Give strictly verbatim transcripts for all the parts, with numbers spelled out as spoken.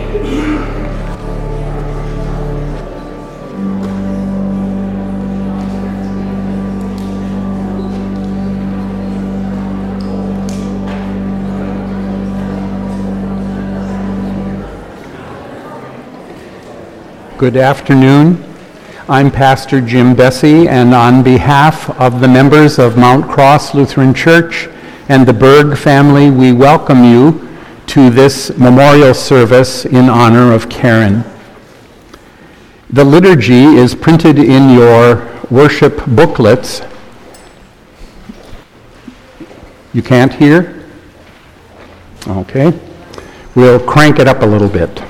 Good afternoon. I'm Pastor Jim Bessie, and on behalf of the members of Mount Cross Lutheran Church and the Berg family, we welcome you to this memorial service in honor of Karen. The liturgy is printed in your worship booklets. You can't hear? Okay. We'll crank it up a little bit.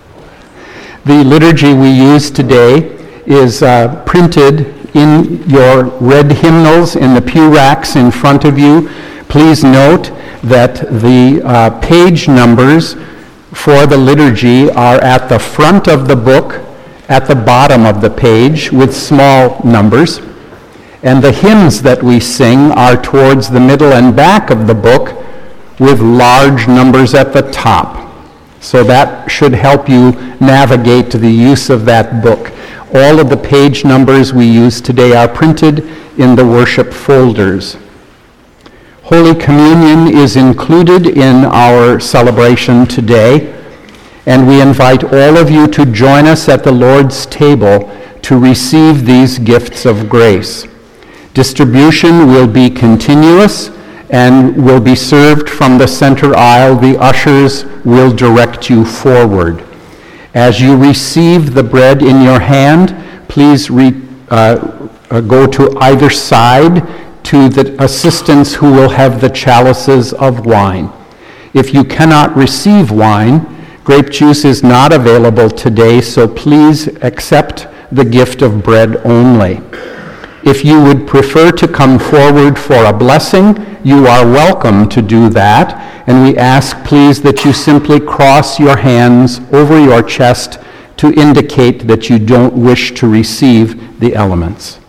The liturgy we use today is uh, printed in your red hymnals in the pew racks in front of you. Please note that the uh, page numbers for the liturgy are at the front of the book, at the bottom of the page with small numbers. And the hymns that we sing are towards the middle and back of the book with large numbers at the top. So that should help you navigate the use of that book. All of the page numbers we use today are printed in the worship folders. Holy Communion is included in our celebration today, and we invite all of you to join us at the Lord's table to receive these gifts of grace. Distribution will be continuous and will be served from the center aisle. The ushers will direct you forward. As you receive the bread in your hand, please re, uh, uh, go to either side to the assistants who will have the chalices of wine. If you cannot receive wine, grape juice is not available today, so please accept the gift of bread only. If you would prefer to come forward for a blessing, you are welcome to do that, and we ask, please, that you simply cross your hands over your chest to indicate that you don't wish to receive the elements.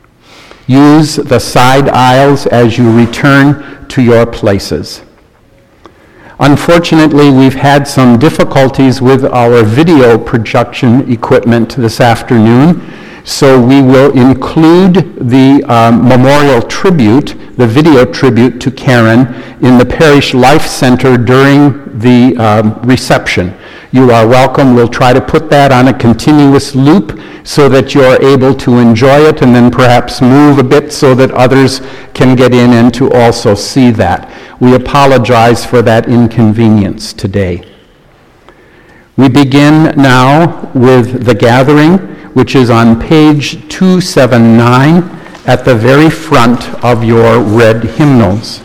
Use the side aisles as you return to your places. Unfortunately, we've had some difficulties with our video projection equipment this afternoon, so we will include the um, memorial tribute, the video tribute to Karen, in the Parish Life Center during the um, reception. You are welcome. We'll try to put that on a continuous loop so that you're able to enjoy it, and then perhaps move a bit so that others can get in and to also see that. We apologize for that inconvenience today. We begin now with the gathering, which is on page two seventy-nine at the very front of your red hymnals.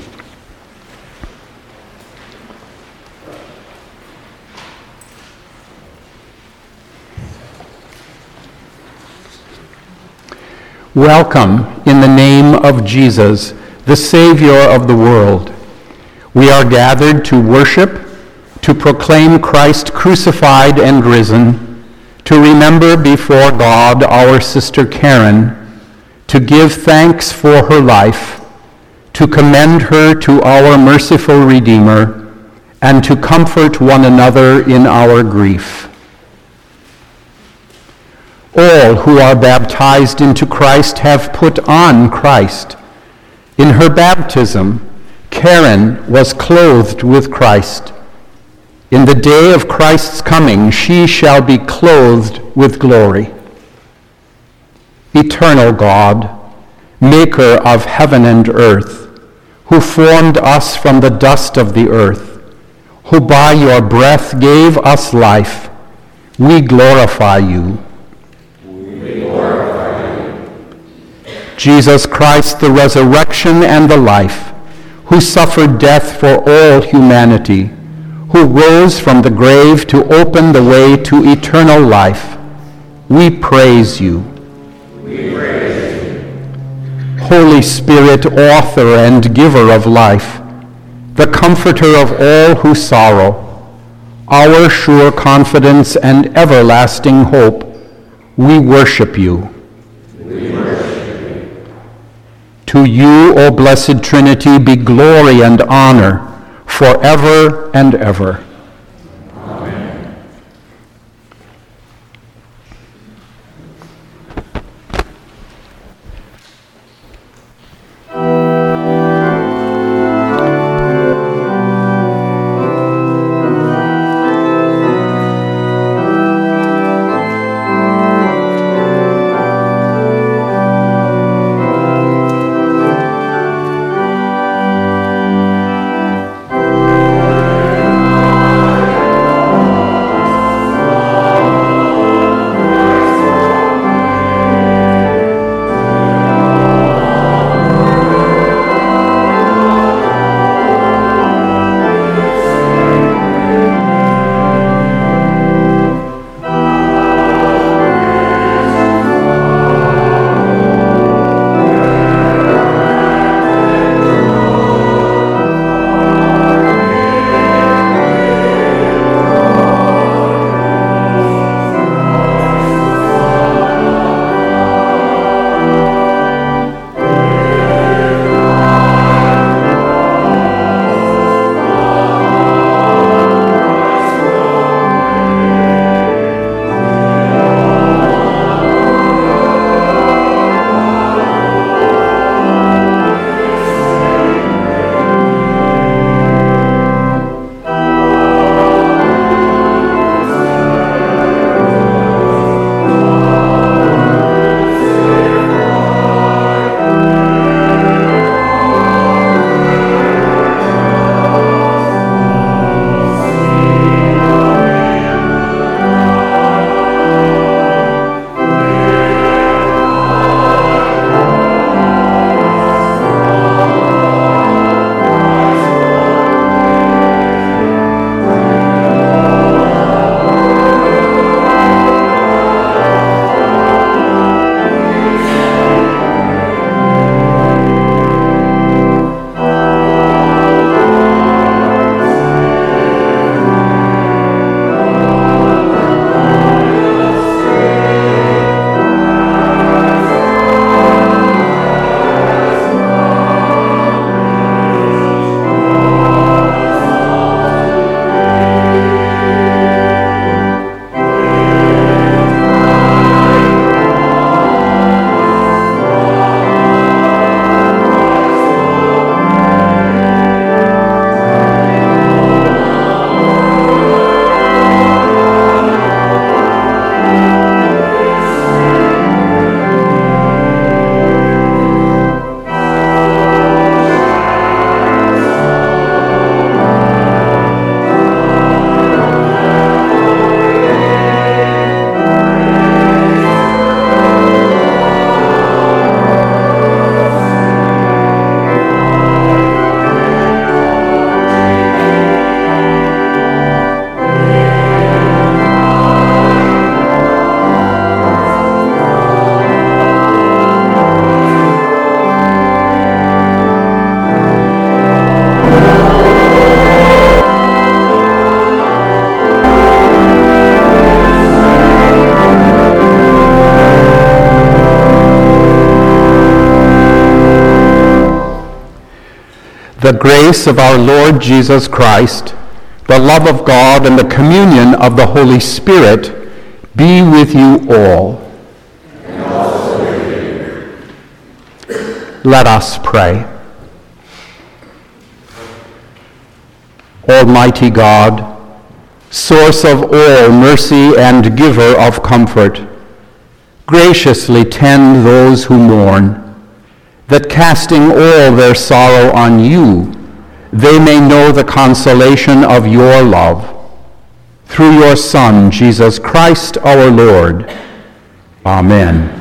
Welcome in the name of Jesus, the Savior of the world. We are gathered to worship, to proclaim Christ crucified and risen, to remember before God our sister Karen, to give thanks for her life, to commend her to our merciful Redeemer, and to comfort one another in our grief. All who are baptized into Christ have put on Christ. In her baptism, Karen was clothed with Christ. In the day of Christ's coming, she shall be clothed with glory. Eternal God, maker of heaven and earth, who formed us from the dust of the earth, who by your breath gave us life, we glorify you. We glorify you. Jesus Christ, the resurrection and the life, who suffered death for all humanity, who rose from the grave to open the way to eternal life, we praise you. We praise you. Holy Spirit, author and giver of life, the comforter of all who sorrow, our sure confidence and everlasting hope, we worship you. We worship you. To you, O blessed Trinity, be glory and honor forever and ever. Amen. the grace of our Lord Jesus Christ, the love of God, and the communion of the Holy Spirit be with you all. And also with you. Let us pray. Almighty God, source of all mercy and giver of comfort, graciously tend those who mourn, that casting all their sorrow on you, they may know the consolation of your love. Through your Son, Jesus Christ our Lord. Amen.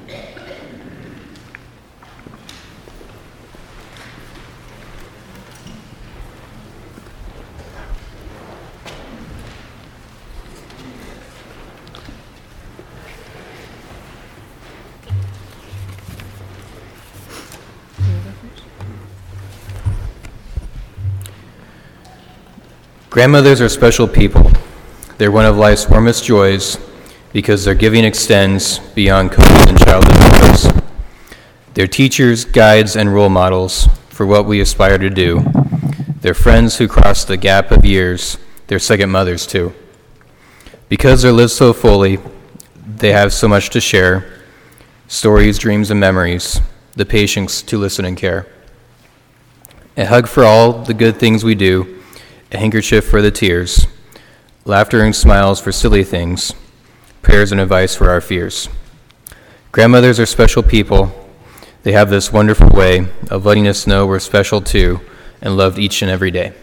Grandmothers are special people. They're one of life's warmest joys because their giving extends beyond cookies and childhood toys. They're teachers, guides, and role models for what we aspire to do. They're friends who cross the gap of years. They're second mothers, too. Because they're lived so fully, they have so much to share, stories, dreams, and memories, the patience to listen and care. A hug for all the good things we do, a handkerchief for the tears, laughter and smiles for silly things, prayers and advice for our fears. Grandmothers are special people. They have this wonderful way of letting us know we're special too and loved each and every day.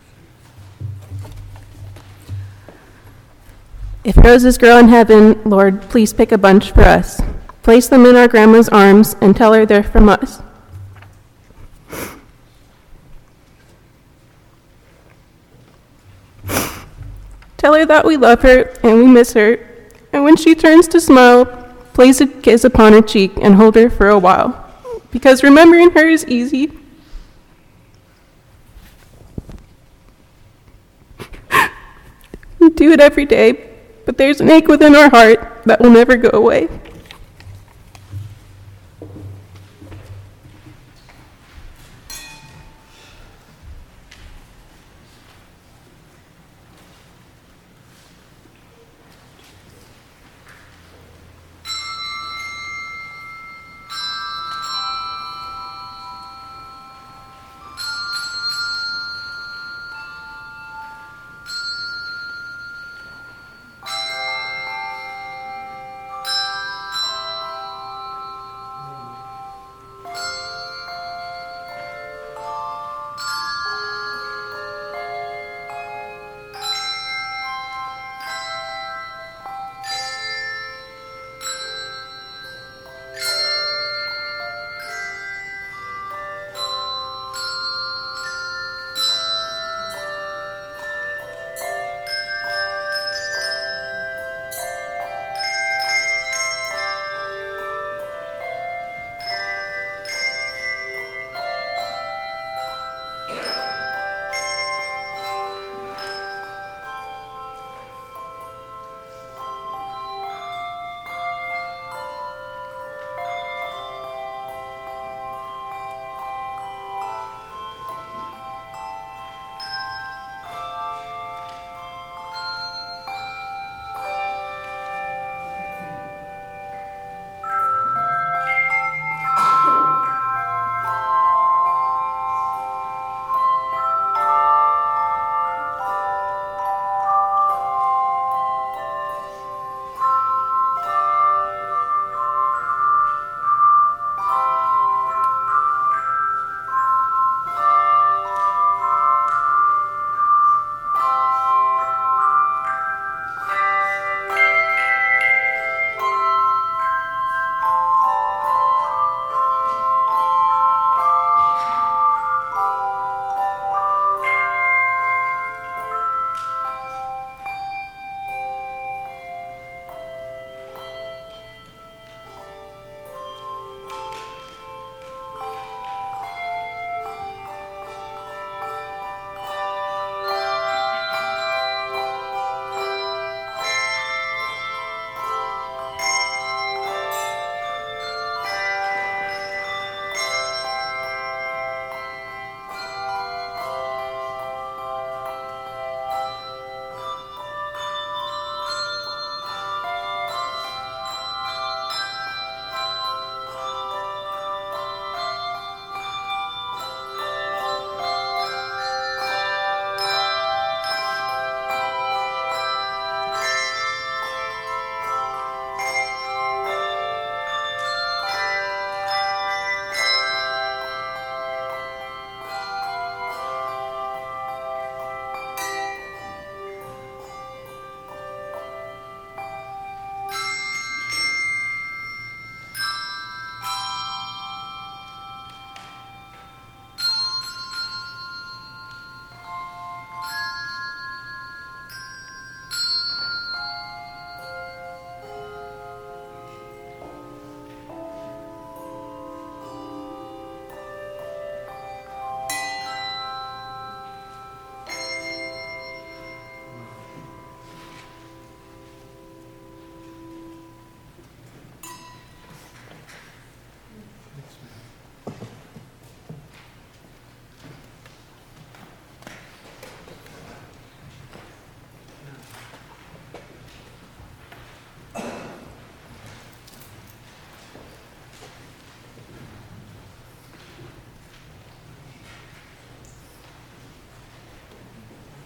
If roses grow in heaven, Lord, please pick a bunch for us. Place them in our grandma's arms and tell her they're from us. Tell her that we love her and we miss her, and when she turns to smile, place a kiss upon her cheek and hold her for a while, because remembering her is easy. We do it every day, but there's an ache within our heart that will never go away.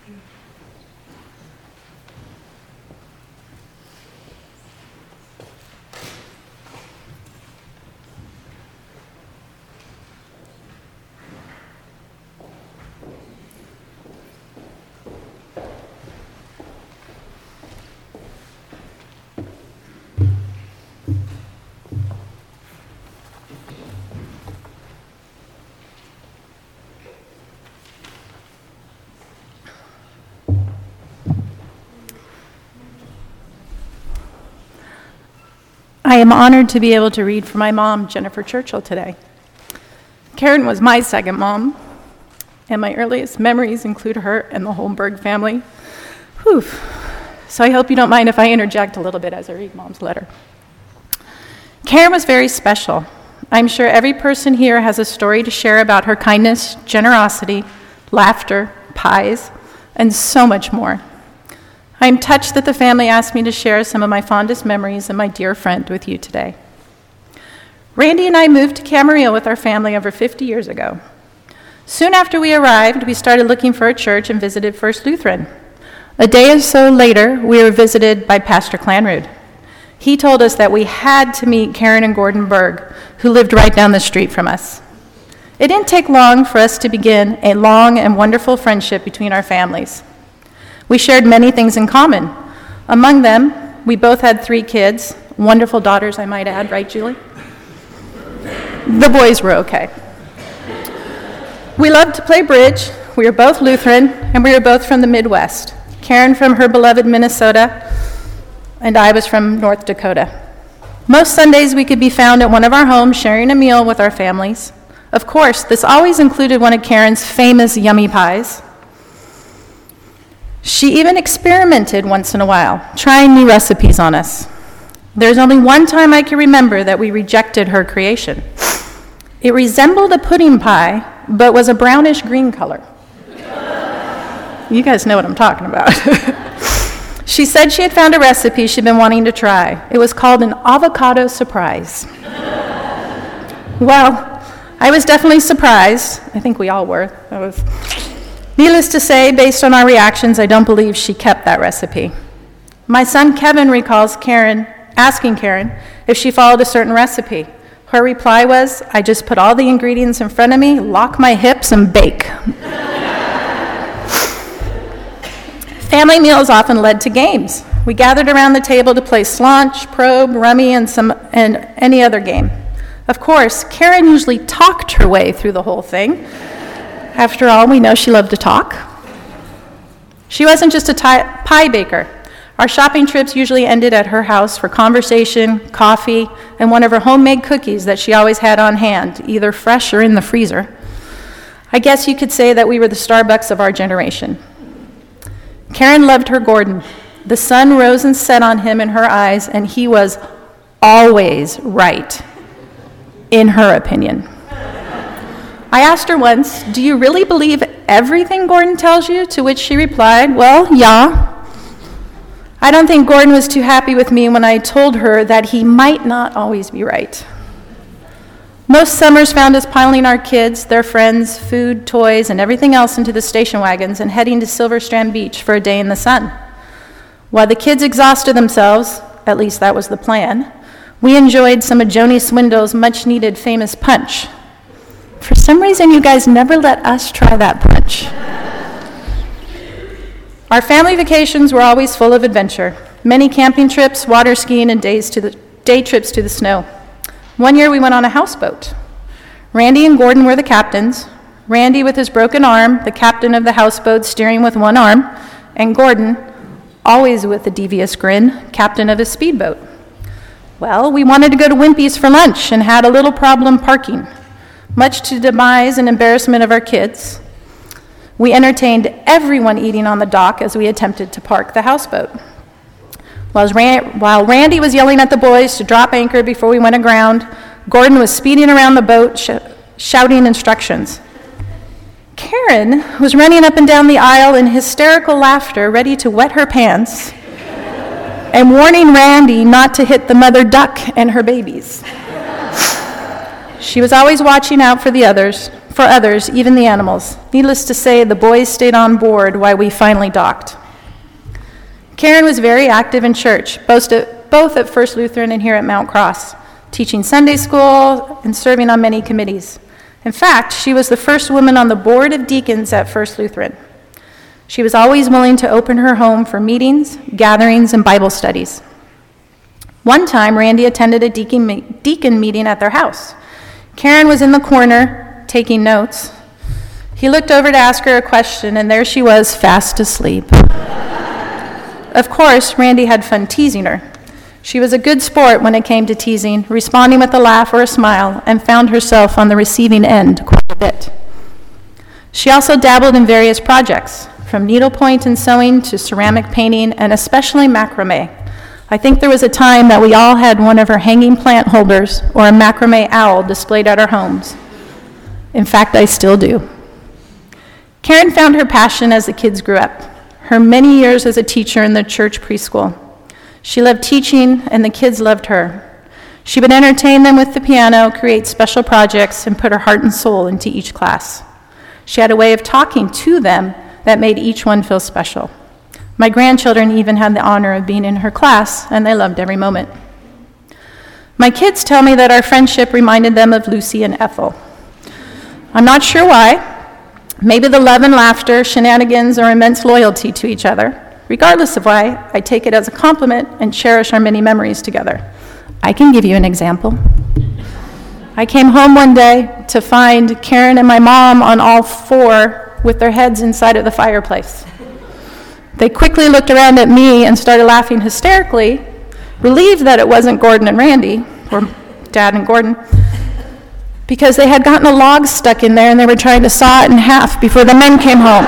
I am honored to be able to read for my mom, Jennifer Churchill, today. Karen was my second mom, and my earliest memories include her and the Holmberg family. Whew. So I hope you don't mind if I interject a little bit as I read Mom's letter. Karen was very special. I'm sure every person here has a story to share about her kindness, generosity, laughter, pies, and so much more. I am touched that the family asked me to share some of my fondest memories and my dear friend with you today. Randy and I moved to Camarillo with our family over fifty years ago. Soon after we arrived, we started looking for a church and visited First Lutheran. A day or so later, we were visited by Pastor Clanrud. He told us that we had to meet Karen and Gordon Berg, who lived right down the street from us. It didn't take long for us to begin a long and wonderful friendship between our families. We shared many things in common. Among them, we both had three kids, wonderful daughters, I might add, right, Julie? The boys were okay. We loved to play bridge. We were both Lutheran, and we were both from the Midwest. Karen from her beloved Minnesota, and I was from North Dakota. Most Sundays, we could be found at one of our homes sharing a meal with our families. Of course, this always included one of Karen's famous yummy pies. She even experimented once in a while, trying new recipes on us. There's only one time I can remember that we rejected her creation. It resembled a pudding pie, but was a brownish green color. You guys know what I'm talking about. She said she had found a recipe she'd been wanting to try. It was called an avocado surprise. Well, I was definitely surprised. I think we all were. I was... Needless to say, based on our reactions, I don't believe she kept that recipe. My son Kevin recalls Karen asking Karen if she followed a certain recipe. Her reply was, "I just put all the ingredients in front of me, lock my hips, and bake." Family meals often led to games. We gathered around the table to play Slanch, Probe, Rummy, and some and any other game. Of course, Karen usually talked her way through the whole thing. After all, we know she loved to talk. She wasn't just a tie, pie baker. Our shopping trips usually ended at her house for conversation, coffee, and one of her homemade cookies that she always had on hand, either fresh or in the freezer. I guess you could say that we were the Starbucks of our generation. Karen loved her Gordon. The sun rose and set on him in her eyes, and he was always right, in her opinion. I asked her once, "Do you really believe everything Gordon tells you?" To which she replied, "Well, yeah." I don't think Gordon was too happy with me when I told her that he might not always be right. Most summers found us piling our kids, their friends, food, toys, and everything else into the station wagons and heading to Silver Strand Beach for a day in the sun. While the kids exhausted themselves, at least that was the plan, we enjoyed some of Joni Swindell's much-needed famous punch. For some reason, you guys never let us try that punch. Our family vacations were always full of adventure. Many camping trips, water skiing, and days to the, day trips to the snow. One year we went on a houseboat. Randy and Gordon were the captains. Randy with his broken arm, the captain of the houseboat steering with one arm, and Gordon, always with a devious grin, captain of his speedboat. Well, we wanted to go to Wimpy's for lunch and had a little problem parking. Much to the demise and embarrassment of our kids, we entertained everyone eating on the dock as we attempted to park the houseboat. While Randy was yelling at the boys to drop anchor before we went aground, Gordon was speeding around the boat sh- shouting instructions. Karen was running up and down the aisle in hysterical laughter, ready to wet her pants, and warning Randy not to hit the mother duck and her babies. She was always watching out for the others, for others, even the animals. Needless to say, the boys stayed on board while we finally docked. Karen was very active in church, both at, both at First Lutheran and here at Mount Cross, teaching Sunday school and serving on many committees. In fact, she was the first woman on the board of deacons at First Lutheran. She was always willing to open her home for meetings, gatherings, and Bible studies. One time, Randy attended a deacon, me- deacon meeting at their house. Karen was in the corner, taking notes. He looked over to ask her a question, and there she was, fast asleep. Of course, Randy had fun teasing her. She was a good sport when it came to teasing, responding with a laugh or a smile, and found herself on the receiving end quite a bit. She also dabbled in various projects, from needlepoint and sewing to ceramic painting, and especially macrame. I think there was a time that we all had one of her hanging plant holders or a macrame owl displayed at our homes. In fact, I still do. Karen found her passion as the kids grew up, her many years as a teacher in the church preschool. She loved teaching, and the kids loved her. She would entertain them with the piano, create special projects, and put her heart and soul into each class. She had a way of talking to them that made each one feel special. My grandchildren even had the honor of being in her class, and they loved every moment. My kids tell me that our friendship reminded them of Lucy and Ethel. I'm not sure why. Maybe the love and laughter, shenanigans, or immense loyalty to each other. Regardless of why, I take it as a compliment and cherish our many memories together. I can give you an example. I came home one day to find Karen and my mom on all four with their heads inside of the fireplace. They quickly looked around at me and started laughing hysterically, relieved that it wasn't Gordon and Randy, or Dad and Gordon, because they had gotten a log stuck in there and they were trying to saw it in half before the men came home.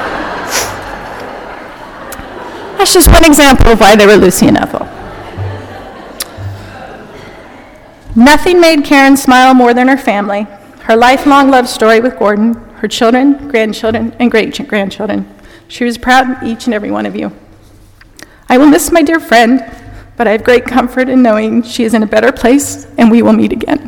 That's just one example of why they were Lucy and Ethel. Nothing made Karen smile more than her family, her lifelong love story with Gordon, her children, grandchildren, and great-grandchildren. She was proud of each and every one of you. I will miss my dear friend, but I have great comfort in knowing she is in a better place and we will meet again.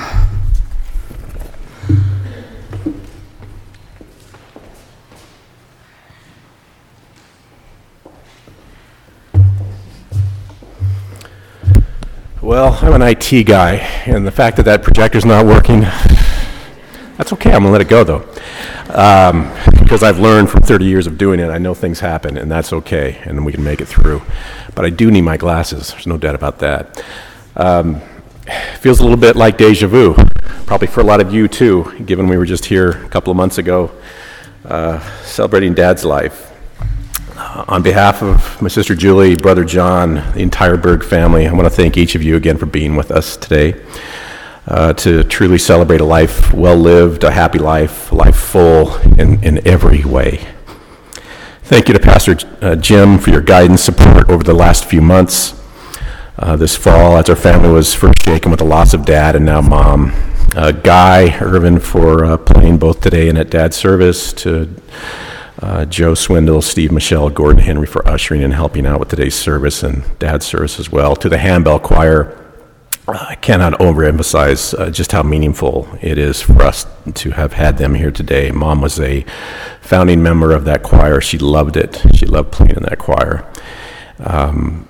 Well, I'm an I T guy, and the fact that that projector's not working, that's okay. I'm going to let it go, though. Um, because I've learned from thirty years of doing it, I know things happen, and that's okay, and we can make it through. But I do need my glasses. There's no doubt about that. Um, feels a little bit like deja vu, probably for a lot of you, too, given we were just here a couple of months ago uh, celebrating Dad's life. Uh, on behalf of my sister Julie, brother John, the entire Berg family, I want to thank each of you again for being with us today. Uh, to truly celebrate a life well lived, a happy life, a life full in, in every way. Thank you to Pastor uh, Jim for your guidance, support over the last few months. Uh, this fall, as our family was first shaken with the loss of Dad and now Mom. Uh, Guy Irvin for uh, playing both today and at Dad's service. To uh, Joe Swindle, Steve Michelle, Gordon Henry for ushering and helping out with today's service and Dad's service as well. To the handbell choir. I cannot overemphasize uh, just how meaningful it is for us to have had them here today. Mom was a founding member of that choir. She loved it. She loved playing in that choir. Um,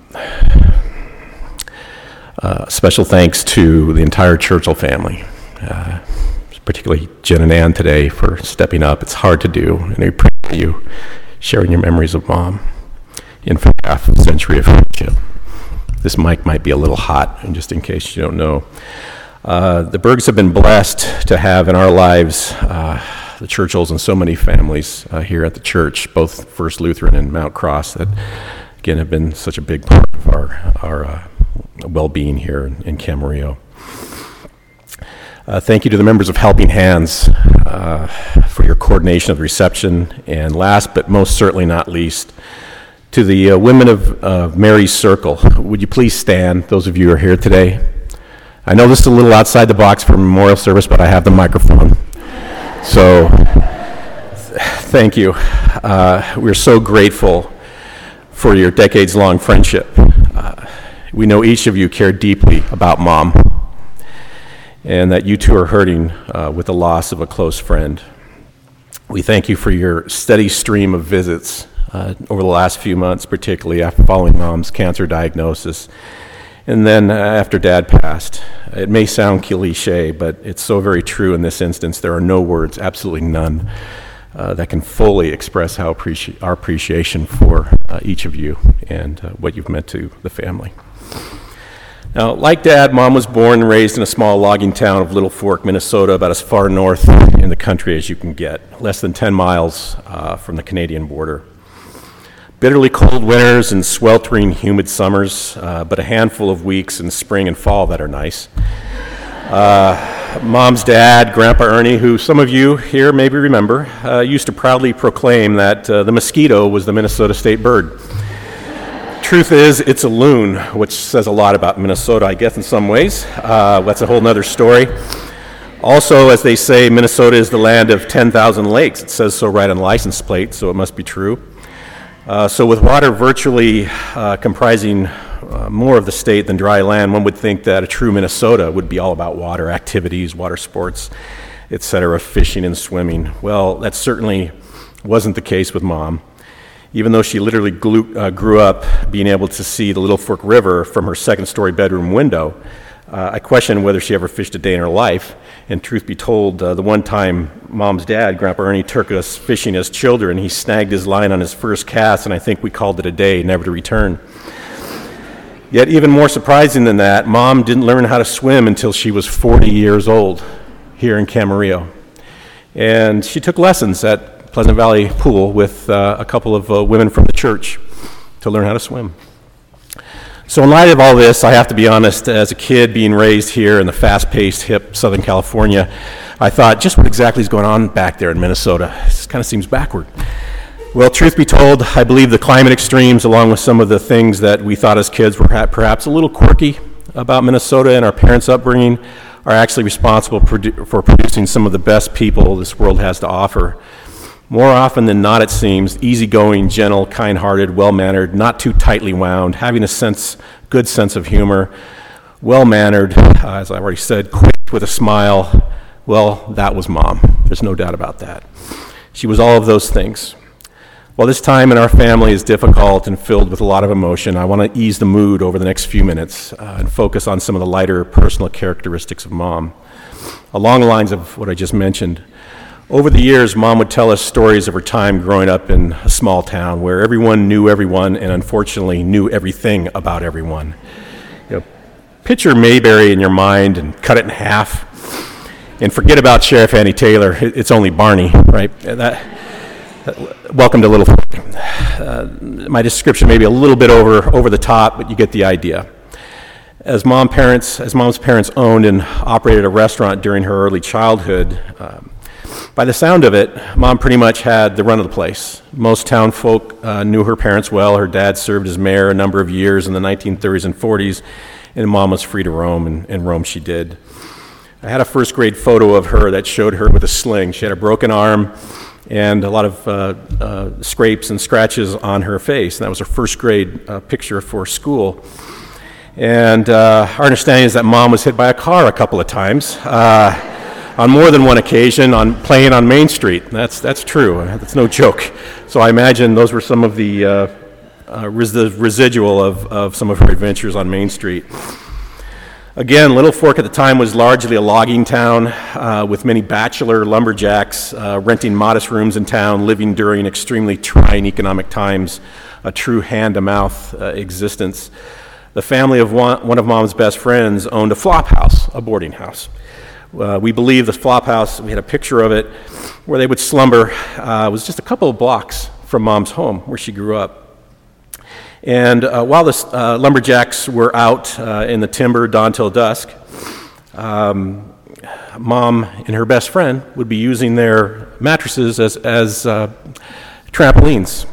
uh, special thanks to the entire Churchill family, uh, particularly Jen and Ann today for stepping up. It's hard to do, and we appreciate you sharing your memories of Mom in for half a century of friendship. This mic might be a little hot, and just in case you don't know. Uh, the Bergs have been blessed to have in our lives uh, the Churchills and so many families uh, here at the church, both First Lutheran and Mount Cross, that, again, have been such a big part of our, our uh, well-being here in, in Camarillo. Uh, thank you to the members of Helping Hands uh, for your coordination of the reception, and last but most certainly not least, to the uh, women of uh, Mary's Circle. Would you please stand, those of you who are here today? I know this is a little outside the box for a memorial service, but I have the microphone. So, th- thank you. Uh, we're so grateful for your decades-long friendship. Uh, we know each of you care deeply about Mom. and that you too are hurting uh, with the loss of a close friend. We thank you for your steady stream of visits uh, over the last few months, particularly after following Mom's cancer diagnosis, and then uh, after Dad passed. It may sound cliche, but it's so very true in this instance. There are no words, absolutely none, uh, that can fully express how appreci- our appreciation for uh, each of you and uh, what you've meant to the family. Now, like Dad, Mom was born and raised in a small logging town of Little Fork, Minnesota, about as far north in the country as you can get, less than ten miles uh, from the Canadian border. Bitterly cold winters and sweltering humid summers, uh, but a handful of weeks in spring and fall that are nice. Uh, Mom's dad, Grandpa Ernie, who some of you here maybe remember, uh, used to proudly proclaim that uh, the mosquito was the Minnesota state bird. Truth is, it's a loon, which says a lot about Minnesota, I guess, in some ways. Uh, that's a whole nother story. Also, as they say, Minnesota is the land of ten thousand lakes. It says so right on the license plate, so it must be true. Uh, so with water virtually uh, comprising uh, more of the state than dry land, one would think that a true Minnesota would be all about water activities, water sports, et cetera, fishing and swimming. Well, that certainly wasn't the case with Mom. Even though she literally grew, uh, grew up being able to see the Little Fork River from her second-story bedroom window, uh, I question whether she ever fished a day in her life. And truth be told, uh, the one time Mom's dad, Grandpa Ernie, took us fishing as children, he snagged his line on his first cast, and I think we called it a day, never to return. Yet even more surprising than that, Mom didn't learn how to swim until she was forty years old here in Camarillo. And she took lessons at Pleasant Valley Pool with uh, a couple of uh, women from the church to learn how to swim. So in light of all this, I have to be honest, as a kid being raised here in the fast-paced, hip Southern California, I thought, just what exactly is going on back there in Minnesota? This kind of seems backward. Well, truth be told, I believe the climate extremes, along with some of the things that we thought as kids were perhaps a little quirky about Minnesota and our parents' upbringing, are actually responsible produ- for producing some of the best people this world has to offer. More often than not, it seems, easygoing, gentle, kind-hearted, well-mannered, not too tightly wound, having a sense, good sense of humor, well-mannered, uh, as I already said, quick with a smile. Well, that was Mom. There's no doubt about that. She was all of those things. While this time in our family is difficult and filled with a lot of emotion, I want to ease the mood over the next few minutes uh, and focus on some of the lighter personal characteristics of Mom. Along the lines of what I just mentioned, over the years, Mom would tell us stories of her time growing up in a small town where everyone knew everyone and unfortunately knew everything about everyone. You know, picture Mayberry in your mind and cut it in half and forget about Sheriff Andy Taylor. It's only Barney, right? That, that, welcome to Little Fork. Uh, my description may be a little bit over, over the top, but you get the idea. As mom parents, as Mom's parents owned and operated a restaurant during her early childhood, um, by the sound of it, Mom pretty much had the run of the place. Most town folk uh, knew her parents well. Her dad served as mayor a number of years in the nineteen thirties and forties, and Mom was free to roam, and, and roam she did. I had a first grade photo of her that showed her with a sling. She had a broken arm and a lot of uh, uh, scrapes and scratches on her face, and that was her first grade uh, picture for school. And uh, our understanding is that Mom was hit by a car a couple of times. Uh, on more than one occasion, on playing on Main Street. That's that's true. That's no joke. So I imagine those were some of the uh, uh, res- the residual of, of some of her adventures on Main Street. Again, Little Fork at the time was largely a logging town uh, with many bachelor lumberjacks uh, renting modest rooms in town, living during extremely trying economic times, a true hand-to-mouth uh, existence. The family of one, one of Mom's best friends owned a flop house, a boarding house. Uh, we believe the flop house, we had a picture of it, where they would slumber, uh, was just a couple of blocks from Mom's home, where she grew up. And uh, while the uh, lumberjacks were out uh, in the timber dawn till dusk, um, Mom and her best friend would be using their mattresses as, as uh, trampolines.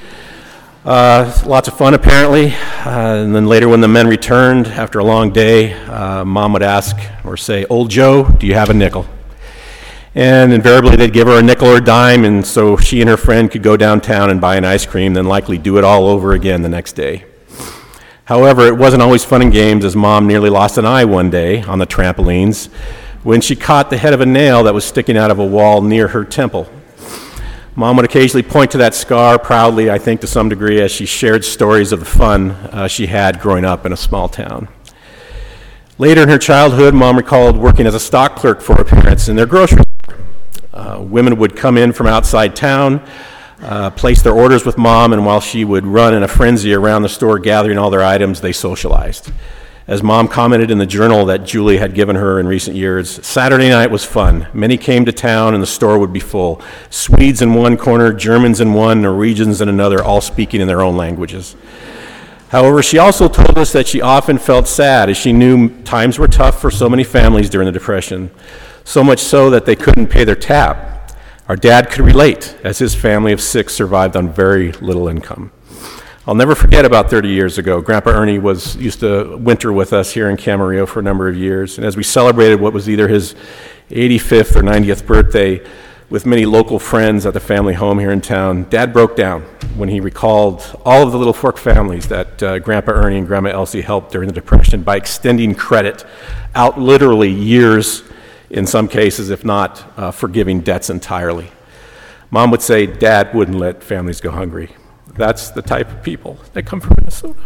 Uh, lots of fun, apparently. Uh, and then later when the men returned after a long day, uh, Mom would ask or say, "Old Joe, do you have a nickel?" And invariably they'd give her a nickel or a dime, and so she and her friend could go downtown and buy an ice cream, then likely do it all over again the next day. However, it wasn't always fun and games, as Mom nearly lost an eye one day on the trampolines when she caught the head of a nail that was sticking out of a wall near her temple. Mom would occasionally point to that scar proudly, I think to some degree, as she shared stories of the fun uh, she had growing up in a small town. Later in her childhood, Mom recalled working as a stock clerk for her parents in their grocery store. Uh, women would come in from outside town, uh, place their orders with Mom, and while she would run in a frenzy around the store gathering all their items, they socialized. As Mom commented in the journal that Julie had given her in recent years, Saturday night was fun. Many came to town and the store would be full. Swedes in one corner, Germans in one, Norwegians in another, all speaking in their own languages. However, she also told us that she often felt sad as she knew times were tough for so many families during the Depression, so much so that they couldn't pay their tab. Our dad could relate, as his family of six survived on very little income. I'll never forget about thirty years ago, Grandpa Ernie was used to winter with us here in Camarillo for a number of years, and as we celebrated what was either his eighty-fifth or ninetieth birthday with many local friends at the family home here in town, Dad broke down when he recalled all of the Little Fork families that uh, Grandpa Ernie and Grandma Elsie helped during the Depression by extending credit out literally years, in some cases, if not uh, forgiving debts entirely. Mom would say Dad wouldn't let families go hungry. That's the type of people that come from Minnesota.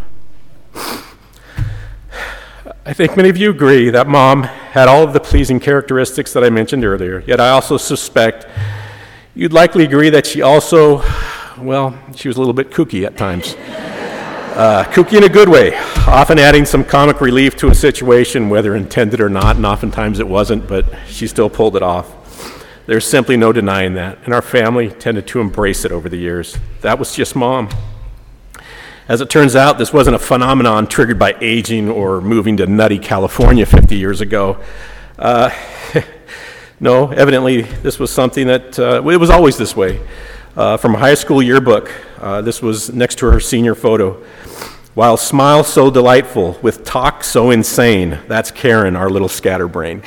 I think many of you agree that Mom had all of the pleasing characteristics that I mentioned earlier, yet I also suspect you'd likely agree that she also, well, she was a little bit kooky at times. Uh, kooky in a good way, often adding some comic relief to a situation, whether intended or not, and oftentimes it wasn't, but she still pulled it off. There's simply no denying that, and our family tended to embrace it over the years. That was just Mom. As it turns out, this wasn't a phenomenon triggered by aging or moving to nutty California fifty years ago. Uh, no, evidently this was something that, uh, it was always this way. Uh, from a high school yearbook, uh, this was next to her senior photo. While smile so delightful, with talk so insane, that's Karen, our little scatterbrain.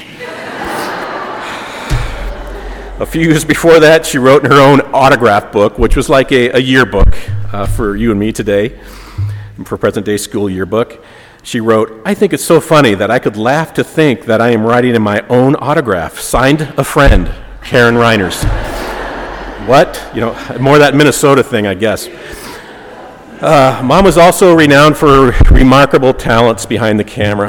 A few years before that, she wrote in her own autograph book, which was like a, a yearbook uh, for you and me today, for present-day school yearbook. She wrote, "I think it's so funny that I could laugh to think that I am writing in my own autograph. Signed, a friend, Karen Reiners." What? You know, more of that Minnesota thing, I guess. Uh, Mom was also renowned for remarkable talents behind the camera.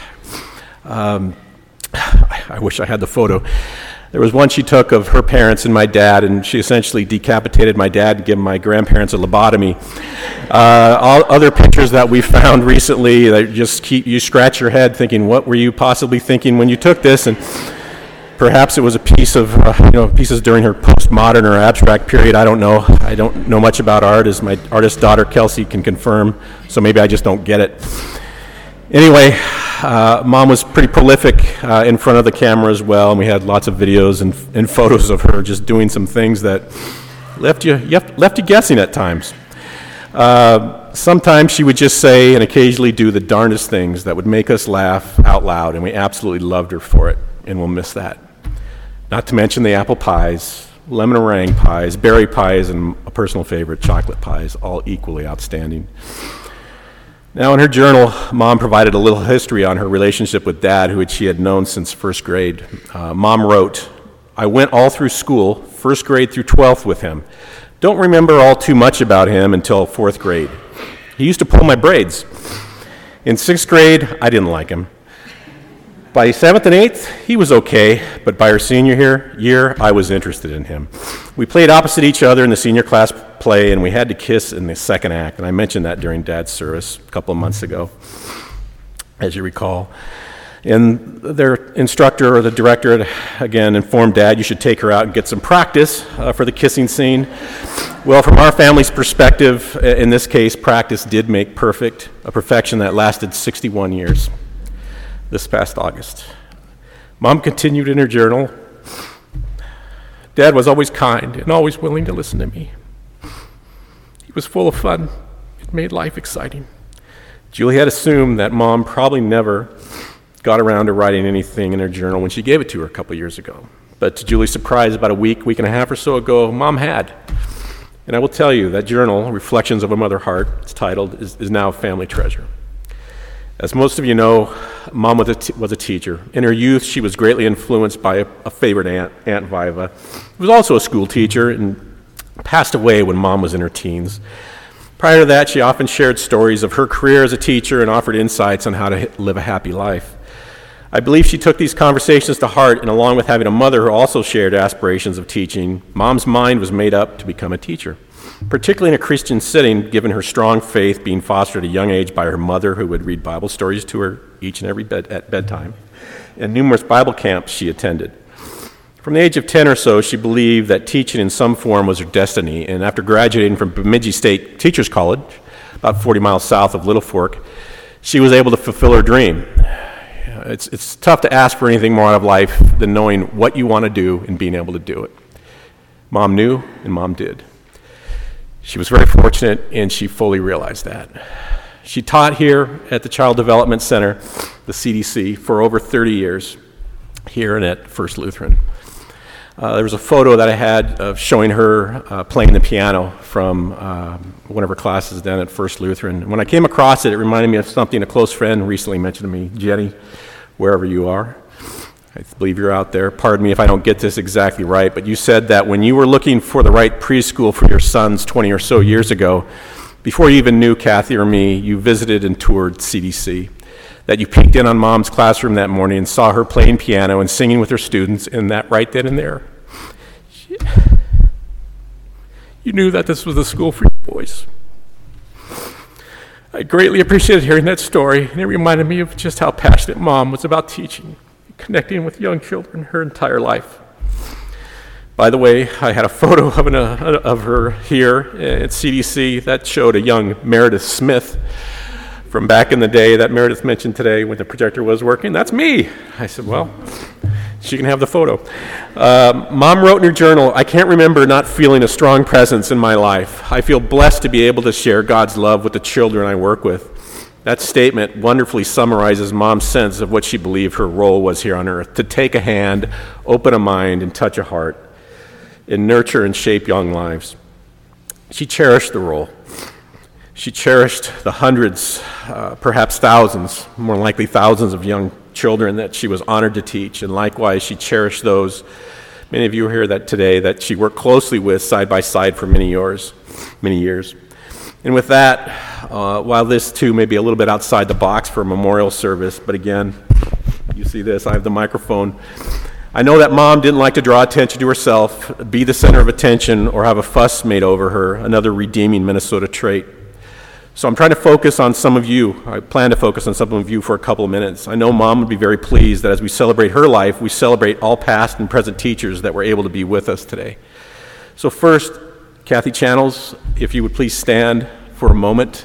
Um, I, I wish I had the photo. There was one she took of her parents and my dad, and she essentially decapitated my dad and gave my grandparents a lobotomy. Uh, all other pictures that we found recently, that just keep you scratch your head thinking, what were you possibly thinking when you took this? And perhaps it was a piece of, uh, you know, pieces during her postmodern or abstract period. I don't know. I don't know much about art, as my artist daughter Kelsey can confirm, so maybe I just don't get it. Anyway, uh, Mom was pretty prolific uh, in front of the camera as well, and we had lots of videos and, and photos of her just doing some things that left you, left you guessing at times. Uh, sometimes she would just say and occasionally do the darndest things that would make us laugh out loud, and we absolutely loved her for it, and we'll miss that. Not to mention the apple pies, lemon meringue pies, berry pies, and a personal favorite, chocolate pies, all equally outstanding. Now, in her journal, Mom provided a little history on her relationship with Dad, who she had known since first grade. Uh, Mom wrote, "I went all through school, first grade through twelfth with him. Don't remember all too much about him until fourth grade. He used to pull my braids. In sixth grade, I didn't like him. By seventh and eighth, he was okay, but by her senior year, year, I was interested in him. We played opposite each other in the senior class play, and we had to kiss in the second act, and I mentioned that during Dad's service a couple of months ago, as you recall. And their instructor, or the director, again, informed Dad you should take her out and get some practice uh, for the kissing scene. Well, from our family's perspective, in this case, practice did make perfect, a perfection that lasted sixty-one years. This past August. Mom continued in her journal, "Dad was always kind and always willing to listen to me. He was full of fun. It made life exciting." Julie had assumed that Mom probably never got around to writing anything in her journal when she gave it to her a couple years ago. But to Julie's surprise, about a week, week and a half or so ago, Mom had. And I will tell you, that journal, Reflections of a Mother Heart, it's titled, is, is now a family treasure. As most of you know, Mom was a, t- was a teacher. In her youth, she was greatly influenced by a, a favorite aunt, Aunt Viva, who was also a school teacher and passed away when Mom was in her teens. Prior to that, she often shared stories of her career as a teacher and offered insights on how to h- live a happy life. I believe she took these conversations to heart, and along with having a mother who also shared aspirations of teaching, Mom's mind was made up to become a teacher, particularly in a Christian setting, given her strong faith being fostered at a young age by her mother, who would read Bible stories to her each and every bed at bedtime, and numerous Bible camps she attended. From the age of ten or so, she believed that teaching in some form was her destiny, and after graduating from Bemidji State Teachers College, about forty miles south of Little Fork, she was able to fulfill her dream. It's, it's tough to ask for anything more out of life than knowing what you want to do and being able to do it. Mom knew, and Mom did. She was very fortunate, and she fully realized that. She taught here at the Child Development Center, the C D C, for over thirty years, here and at First Lutheran. Uh, there was a photo that I had of showing her uh, playing the piano from uh, one of her classes down at First Lutheran. When I came across it, it reminded me of something a close friend recently mentioned to me. Jenny, wherever you are, I believe you're out there. Pardon me if I don't get this exactly right, but you said that when you were looking for the right preschool for your sons twenty or so years ago, before you even knew Kathy or me, you visited and toured C D C. That you peeked in on Mom's classroom that morning and saw her playing piano and singing with her students, and that right then and there, you knew that this was the school for your boys. I greatly appreciated hearing that story, and it reminded me of just how passionate Mom was about teaching, connecting with young children her entire life. By the way, I had a photo of, an, uh, of her here at C D C that showed a young Meredith Smith from back in the day that Meredith mentioned today when the projector was working. That's me. I said, well, she can have the photo. Uh, Mom wrote in her journal, I can't remember not feeling a strong presence in my life. I feel blessed to be able to share God's love with the children I work with. That statement wonderfully summarizes Mom's sense of what she believed her role was here on earth, to take a hand, open a mind, and touch a heart, and nurture and shape young lives. She cherished the role. She cherished the hundreds, uh, perhaps thousands, more likely thousands of young children that she was honored to teach, and likewise she cherished those, many of you are here that today, that she worked closely with side by side for many years. Many years. And with that, uh, while this too may be a little bit outside the box for a memorial service, but again, you see this, I have the microphone. I know that Mom didn't like to draw attention to herself, be the center of attention, or have a fuss made over her, another redeeming Minnesota trait. So I'm trying to focus on some of you. I plan to focus on some of you for a couple of minutes. I know Mom would be very pleased that as we celebrate her life, we celebrate all past and present teachers that were able to be with us today. So first, Kathy Channels, if you would please stand for a moment.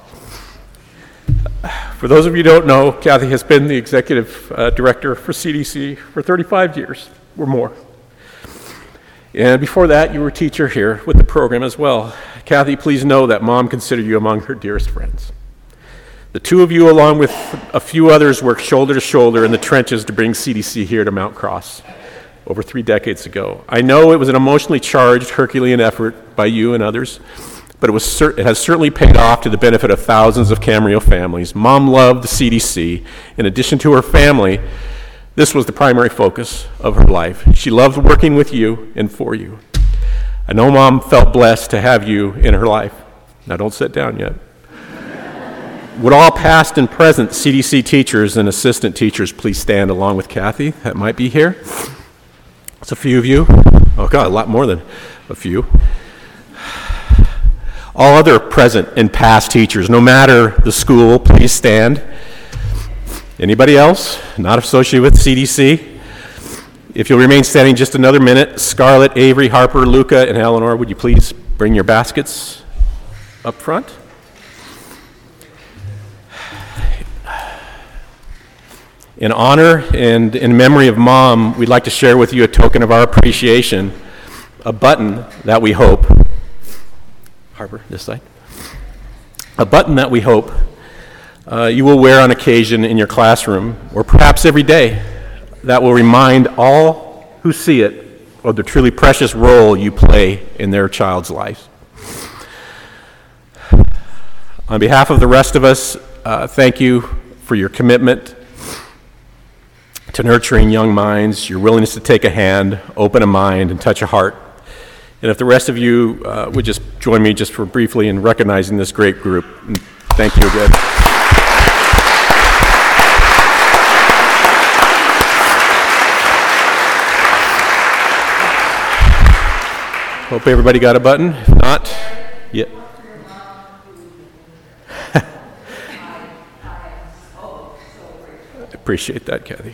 For those of you who don't know, Kathy has been the executive uh, director for C D C for thirty-five years or more. And before that, you were a teacher here with the program as well. Kathy, please know that Mom considered you among her dearest friends. The two of you, along with a few others, worked shoulder to shoulder in the trenches to bring C D C here to Mount Cross over three decades ago. I know it was an emotionally charged Herculean effort by you and others, but it, was cer- it has certainly paid off to the benefit of thousands of Camarillo families. Mom loved the C D C. In addition to her family, this was the primary focus of her life. She loved working with you and for you. I know Mom felt blessed to have you in her life. Now don't sit down yet. Would all past and present C D C teachers and assistant teachers please stand along with Kathy that might be here? It's a few of you. Oh God, a lot more than a few. All other present and past teachers, no matter the school, please stand. Anybody else not associated with C D C? If you'll remain standing just another minute, Scarlett, Avery, Harper, Luca, and Eleanor, would you please bring your baskets up front? In honor and in memory of Mom, we'd like to share with you a token of our appreciation, a button that we hope, Harper, this side, a button that we hope uh, you will wear on occasion in your classroom, or perhaps every day, that will remind all who see it of the truly precious role you play in their child's life. On behalf of the rest of us, uh, thank you for your commitment to nurturing young minds, your willingness to take a hand, open a mind, and touch a heart. And if the rest of you uh, would just join me just for briefly in recognizing this great group. And thank you again. Hope everybody got a button. If not, yeah. I appreciate that, Kathy.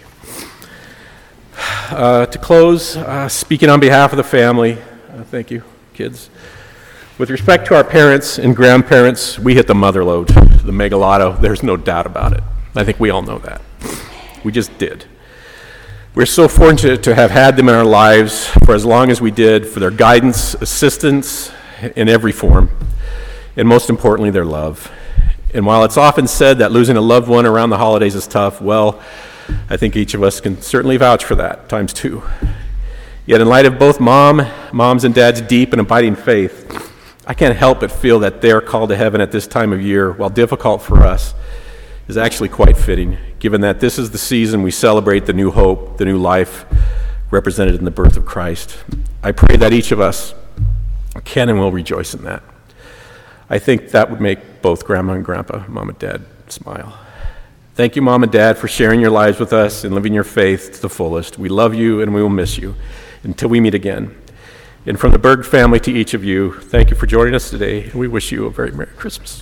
Uh, to close, uh, speaking on behalf of the family, uh, thank you, kids. With respect to our parents and grandparents, we hit the mother load, the mega lotto. There's no doubt about it. I think we all know that. We just did. We're so fortunate to have had them in our lives for as long as we did, for their guidance, assistance in every form, and most importantly, their love. And while it's often said that losing a loved one around the holidays is tough, well, I think each of us can certainly vouch for that, times two. Yet in light of both mom, mom's and dad's deep and abiding faith, I can't help but feel that their call to heaven at this time of year, while difficult for us, is actually quite fitting, given that this is the season we celebrate the new hope, the new life represented in the birth of Christ. I pray that each of us can and will rejoice in that. I think that would make both Grandma and Grandpa, Mom and Dad, smile. Thank you, Mom and Dad, for sharing your lives with us and living your faith to the fullest. We love you and we will miss you until we meet again. And from the Berg family to each of you, thank you for joining us today, and we wish you a very Merry Christmas.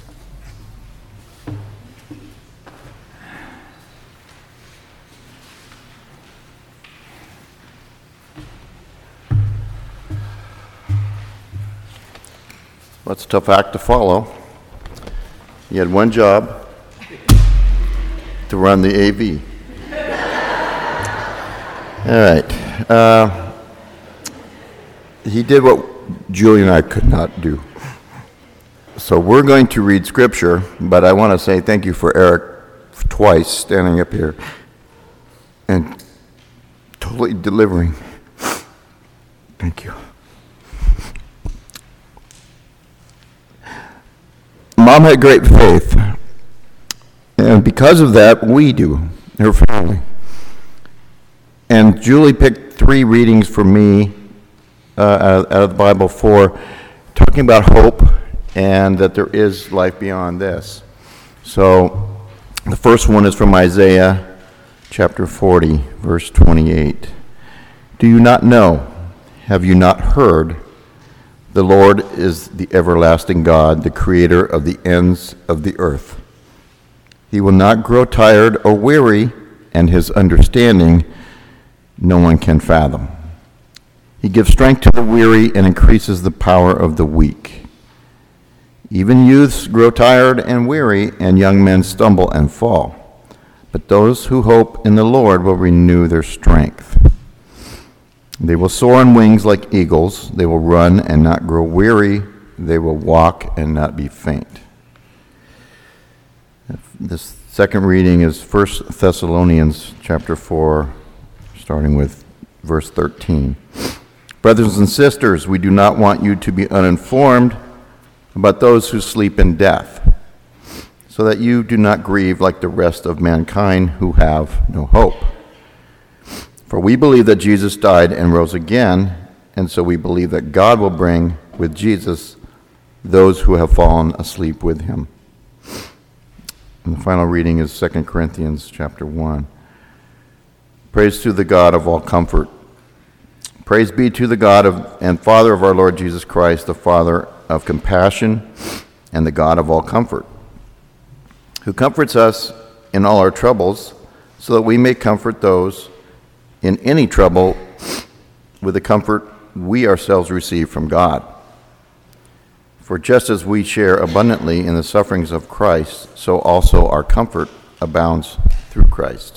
Well, it's a tough act to follow. He had one job, to run the A V. All right. Uh, he did what Julie and I could not do. So we're going to read Scripture, but I want to say thank you for Eric twice standing up here and totally delivering. Thank you. Mom had great faith, and because of that, we do, her family. And Julie picked three readings for me uh, out, out of the Bible for talking about hope and that there is life beyond this. So the first one is from Isaiah chapter forty, verse twenty-eight. Do you not know? Have you not heard? The Lord is the everlasting God, the creator of the ends of the earth. He will not grow tired or weary, and his understanding no one can fathom. He gives strength to the weary and increases the power of the weak. Even youths grow tired and weary, and young men stumble and fall. But those who hope in the Lord will renew their strength. They will soar on wings like eagles. They will run and not grow weary. They will walk and not be faint. This second reading is First Thessalonians chapter four, starting with verse thirteen. Brothers and sisters, we do not want you to be uninformed about those who sleep in death, so that you do not grieve like the rest of mankind who have no hope. For we believe that Jesus died and rose again, and so we believe that God will bring with Jesus those who have fallen asleep with him. And the final reading is Second Corinthians chapter one. Praise to the God of all comfort. Praise be to the God of and Father of our Lord Jesus Christ, the Father of compassion and the God of all comfort, who comforts us in all our troubles, so that we may comfort those in any trouble with the comfort we ourselves receive from God. For just as we share abundantly in the sufferings of Christ, so also our comfort abounds through Christ.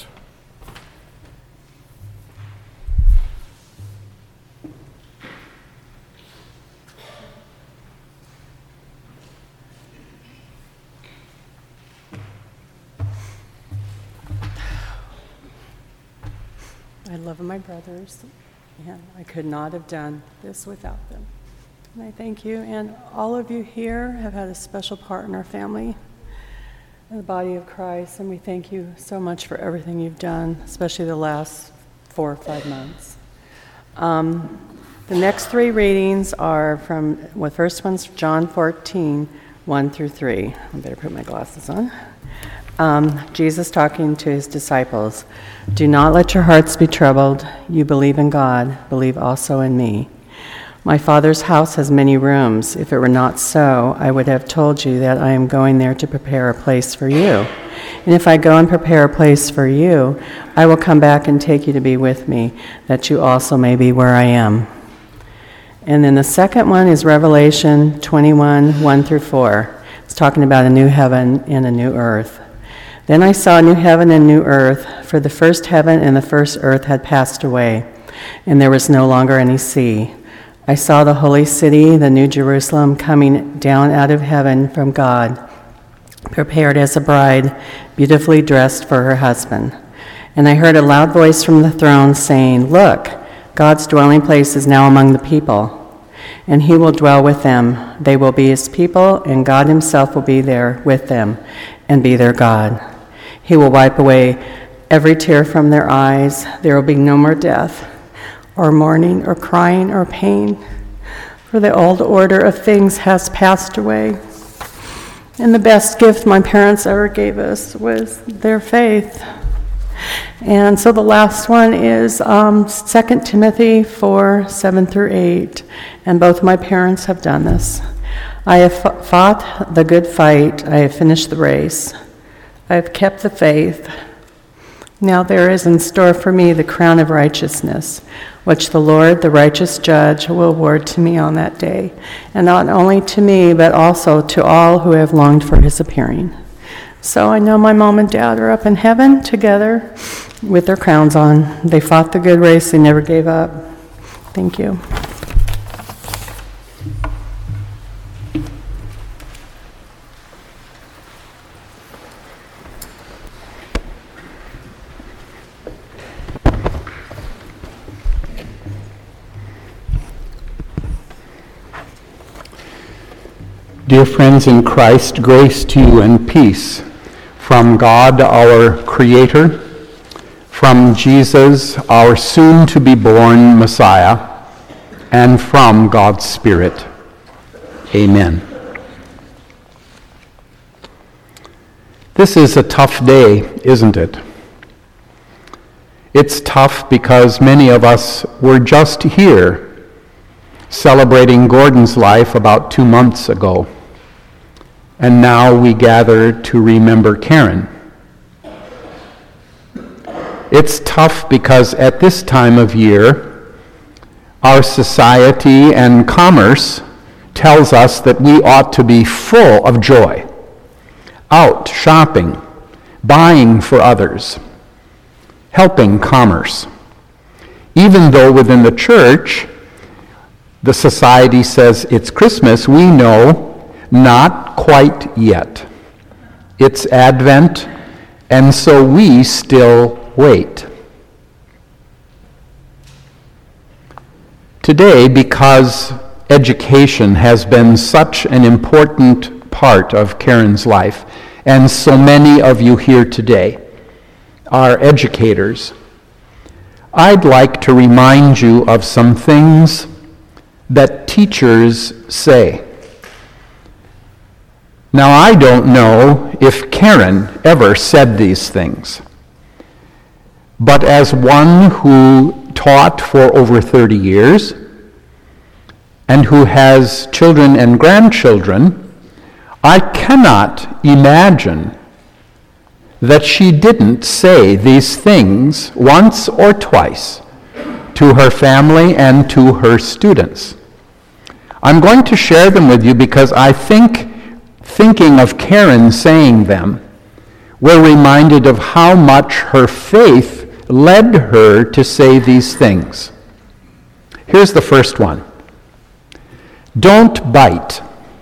I love my brothers, and I could not have done this without them. And I thank you, and all of you here have had a special part in our family. the body of Christ, and we thank you so much for everything you've done, especially the last four or five months. Um, the next three readings are from, well, the first one's John fourteen, one through three. I better put my glasses on. Um, Jesus talking to his disciples. Do not let your hearts be troubled. You believe in God, believe also in me. My Father's house has many rooms. If it were not so, I would have told you that I am going there to prepare a place for you. And if I go and prepare a place for you, I will come back and take you to be with me, that you also may be where I am. And then the second one is Revelation twenty-one, one through four. It's talking about a new heaven and a new earth. Then I saw a new heaven and new earth, for the first heaven and the first earth had passed away, and there was no longer any sea. I saw the holy city, the new Jerusalem, coming down out of heaven from God, prepared as a bride, beautifully dressed for her husband. And I heard a loud voice from the throne saying, Look, God's dwelling place is now among the people, and he will dwell with them. They will be his people, and God himself will be there with them and be their God. He will wipe away every tear from their eyes. There will be no more death, or mourning, or crying, or pain, for the old order of things has passed away. And the best gift my parents ever gave us was their faith. And so the last one is um, Second Timothy four, seven through eight, and both my parents have done this. I have fought the good fight, I have finished the race, I have kept the faith. Now there is in store for me the crown of righteousness, which the Lord, the righteous judge, will award to me on that day, and not only to me, but also to all who have longed for his appearing. So I know my mom and dad are up in heaven together with their crowns on. They fought the good race, they never gave up. Thank you. Dear friends in Christ, grace to you and peace from God our Creator, from Jesus our soon-to-be-born Messiah, and from God's Spirit. Amen. This is a tough day, isn't it? It's tough because many of us were just here celebrating Gordon's life about two months ago. And now we gather to remember Karen. It's tough because at this time of year, our society and commerce tells us that we ought to be full of joy, out shopping, buying for others, helping commerce. Even though within the church, the society says it's Christmas, we know not quite yet. It's Advent, and so we still wait. Today, because education has been such an important part of Karen's life, and so many of you here today are educators, I'd like to remind you of some things that teachers say. Now, I don't know if Karen ever said these things, but as one who taught for over thirty years and who has children and grandchildren, I cannot imagine that she didn't say these things once or twice to her family and to her students. I'm going to share them with you because I think thinking of Karen saying them, we're reminded of how much her faith led her to say these things. Here's the first one. Don't bite.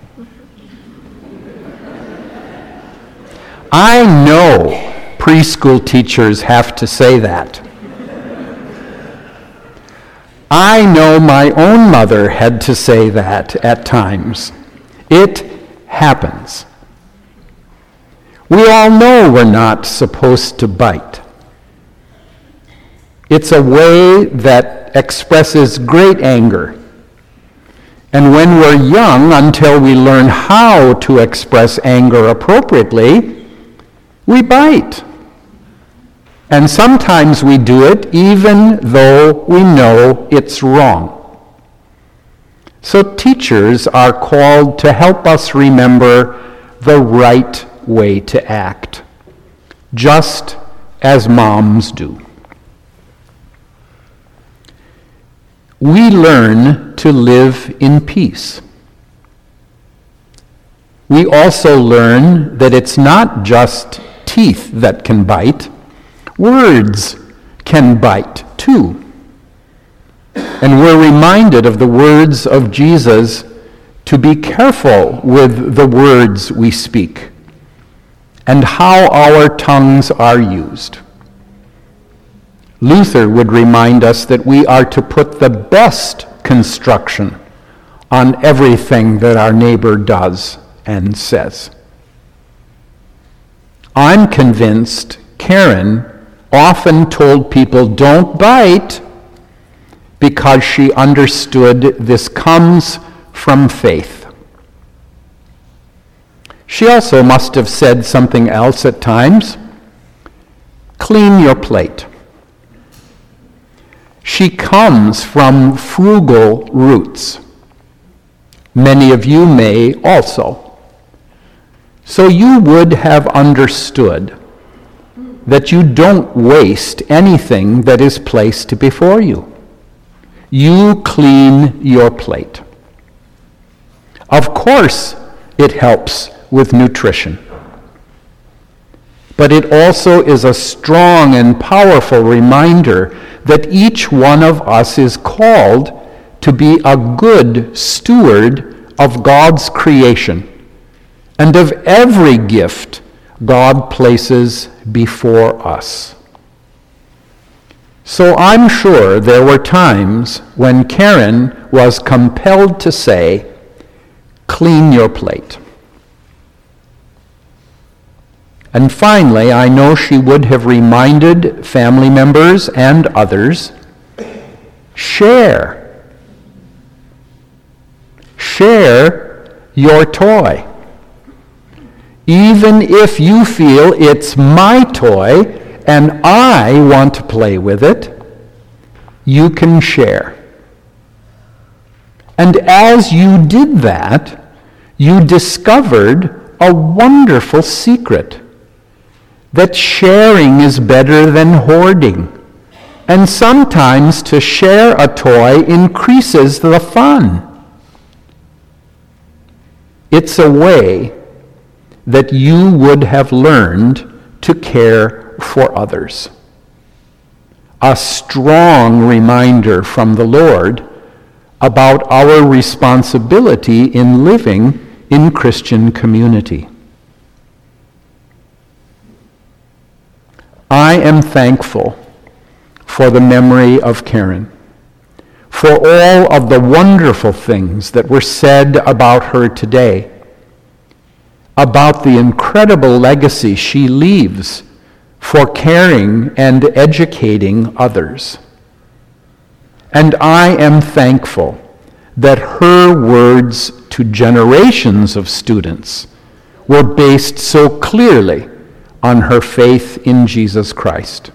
I know preschool teachers have to say that. I know my own mother had to say that at times. It happens. We all know we're not supposed to bite. It's a way that expresses great anger. And when we're young, until we learn how to express anger appropriately, we bite. And sometimes we do it even though we know it's wrong. So teachers are called to help us remember the right way to act, just as moms do. We learn to live in peace. We also learn that it's not just teeth that can bite, words can bite too. And we're reminded of the words of Jesus to be careful with the words we speak and how our tongues are used. Luther would remind us that we are to put the best construction on everything that our neighbor does and says. I'm convinced Karen often told people, "Don't bite," because she understood this comes from faith. She also must have said something else at times. Clean your plate. She comes from frugal roots. Many of you may also. So you would have understood that you don't waste anything that is placed before you. You clean your plate. Of course, it helps with nutrition. But it also is a strong and powerful reminder that each one of us is called to be a good steward of God's creation and of every gift God places before us. So I'm sure there were times when Karen was compelled to say, "Clean your plate." And finally, I know she would have reminded family members and others, share. Share your toy. Even if you feel it's my toy and I want to play with it, you can share. And as you did that, you discovered a wonderful secret, that sharing is better than hoarding. And sometimes to share a toy increases the fun. It's a way that you would have learned to care for others. A strong reminder from the Lord about our responsibility in living in Christian community. I am thankful for the memory of Karen, for all of the wonderful things that were said about her today, about the incredible legacy she leaves for caring and educating others. And I am thankful that her words to generations of students were based so clearly on her faith in Jesus Christ.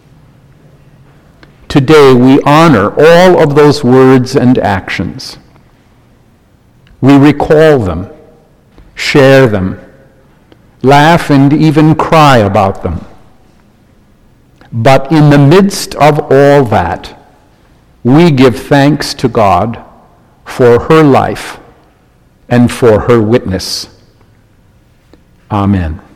Today we honor all of those words and actions. We recall them, share them, laugh and even cry about them. But in the midst of all that, we give thanks to God for her life and for her witness. Amen.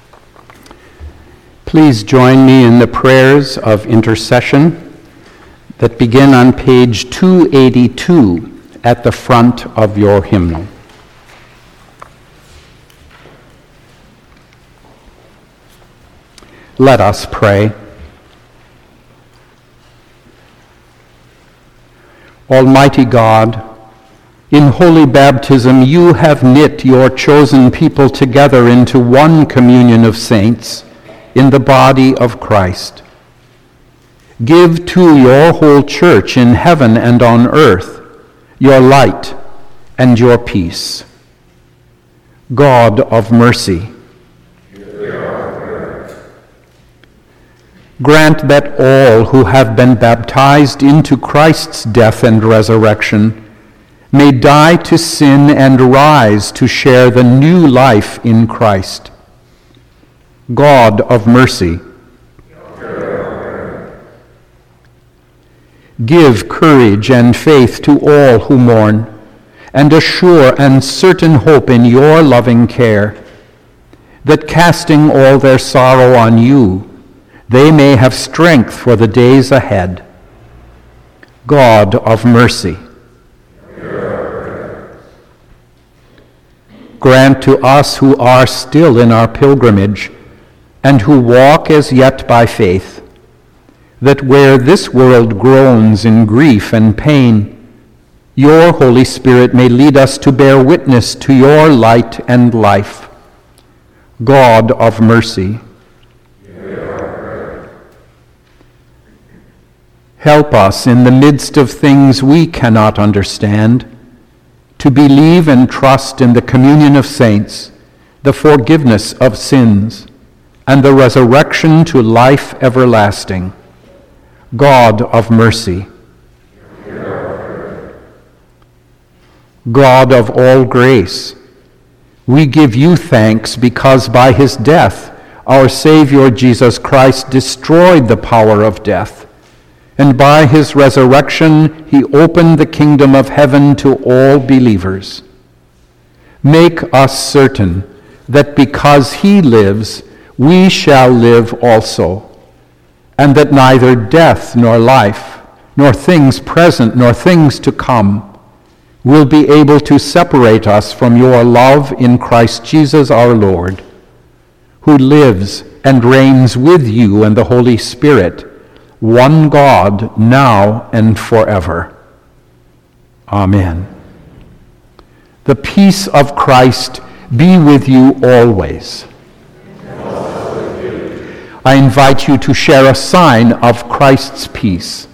Please join me in the prayers of intercession that begin on page two eighty-two at the front of your hymnal. Let us pray. Almighty God, in holy baptism you have knit your chosen people together into one communion of saints in the body of Christ. Give to your whole church in heaven and on earth your light and your peace. God of mercy, grant that all who have been baptized into Christ's death and resurrection may die to sin and rise to share the new life in Christ. God of mercy, give courage and faith to all who mourn, and a sure and certain hope in your loving care, that casting all their sorrow on you, they may have strength for the days ahead. God of mercy, grant to us who are still in our pilgrimage and who walk as yet by faith, that where this world groans in grief and pain, your Holy Spirit may lead us to bear witness to your light and life. God of mercy, help us in the midst of things we cannot understand to believe and trust in the communion of saints, the forgiveness of sins, and the resurrection to life everlasting. God of mercy, God of all grace, we give you thanks because by his death our Savior Jesus Christ destroyed the power of death, and by his resurrection he opened the kingdom of heaven to all believers. Make us certain that because he lives, we shall live also, and that neither death nor life, nor things present nor things to come, will be able to separate us from your love in Christ Jesus our Lord, who lives and reigns with you and the Holy Spirit, one God, now and forever. Amen. The peace of Christ be with you always. I invite you to share a sign of Christ's peace.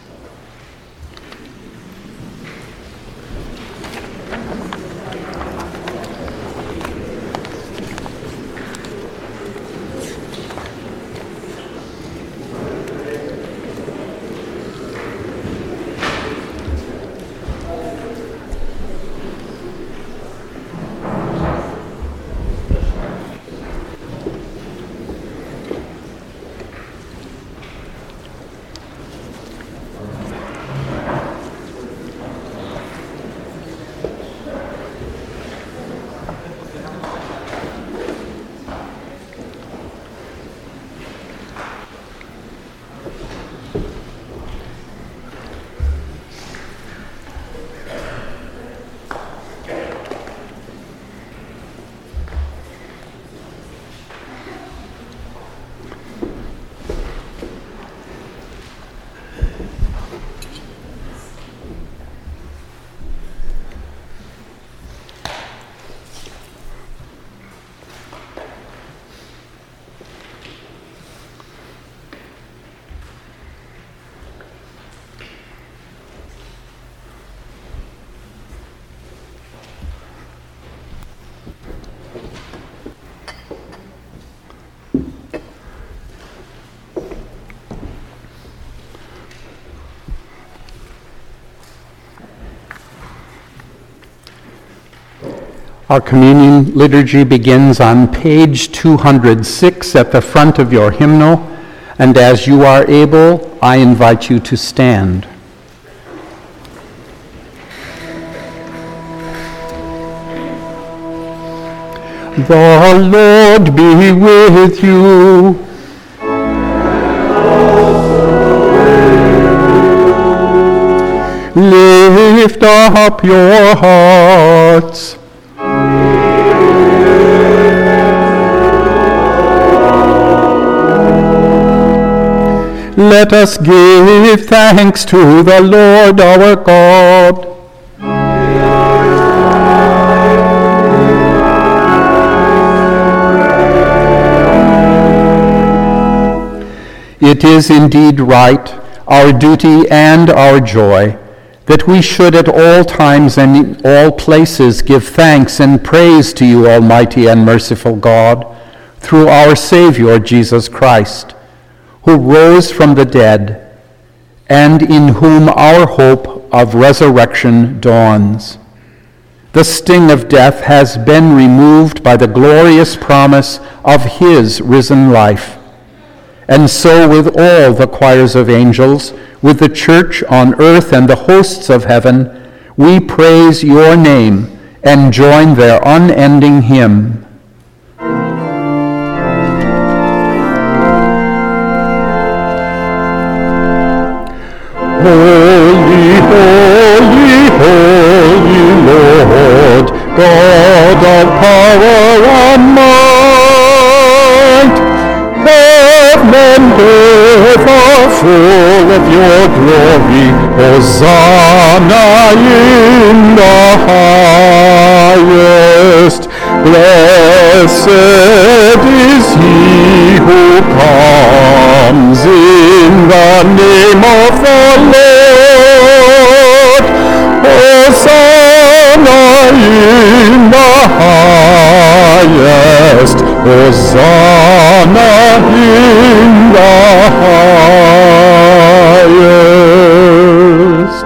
Our communion liturgy begins on page two hundred six at the front of your hymnal, and as you are able, I invite you to stand. The Lord be with you. Lift up your hearts. Let us give thanks to the Lord our God. It is indeed right, our duty and our joy, that we should at all times and in all places give thanks and praise to you, Almighty and merciful God, through our Savior Jesus Christ, who rose from the dead, and in whom our hope of resurrection dawns. The sting of death has been removed by the glorious promise of his risen life. And so with all the choirs of angels, with the church on earth and the hosts of heaven, we praise your name and join their unending hymn. Holy, holy, holy Lord, God of power and might, heaven and earth are full of your glory. Hosanna in the highest. Blessed is he who comes in the name of the Lord. Hosanna in the highest. Hosanna in the highest.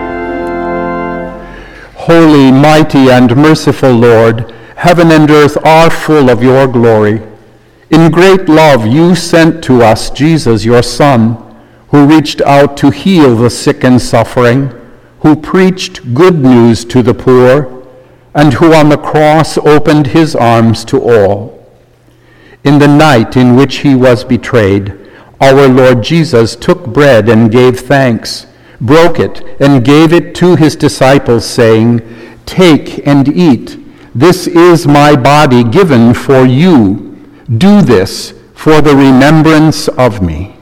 Holy, mighty, and merciful Lord, heaven and earth are full of your glory. In great love you sent to us Jesus, your Son, who reached out to heal the sick and suffering, who preached good news to the poor, and who on the cross opened his arms to all. In the night in which he was betrayed, our Lord Jesus took bread and gave thanks, broke it, and gave it to his disciples, saying, "Take and eat. This is my body given for you. Do this for the remembrance of me."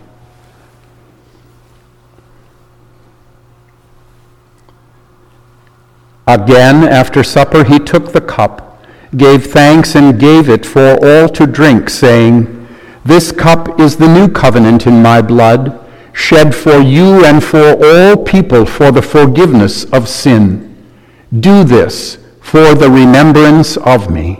Again, after supper, he took the cup, gave thanks, and gave it for all to drink, saying, "This cup is the new covenant in my blood, shed for you and for all people for the forgiveness of sin. Do this for the remembrance of me."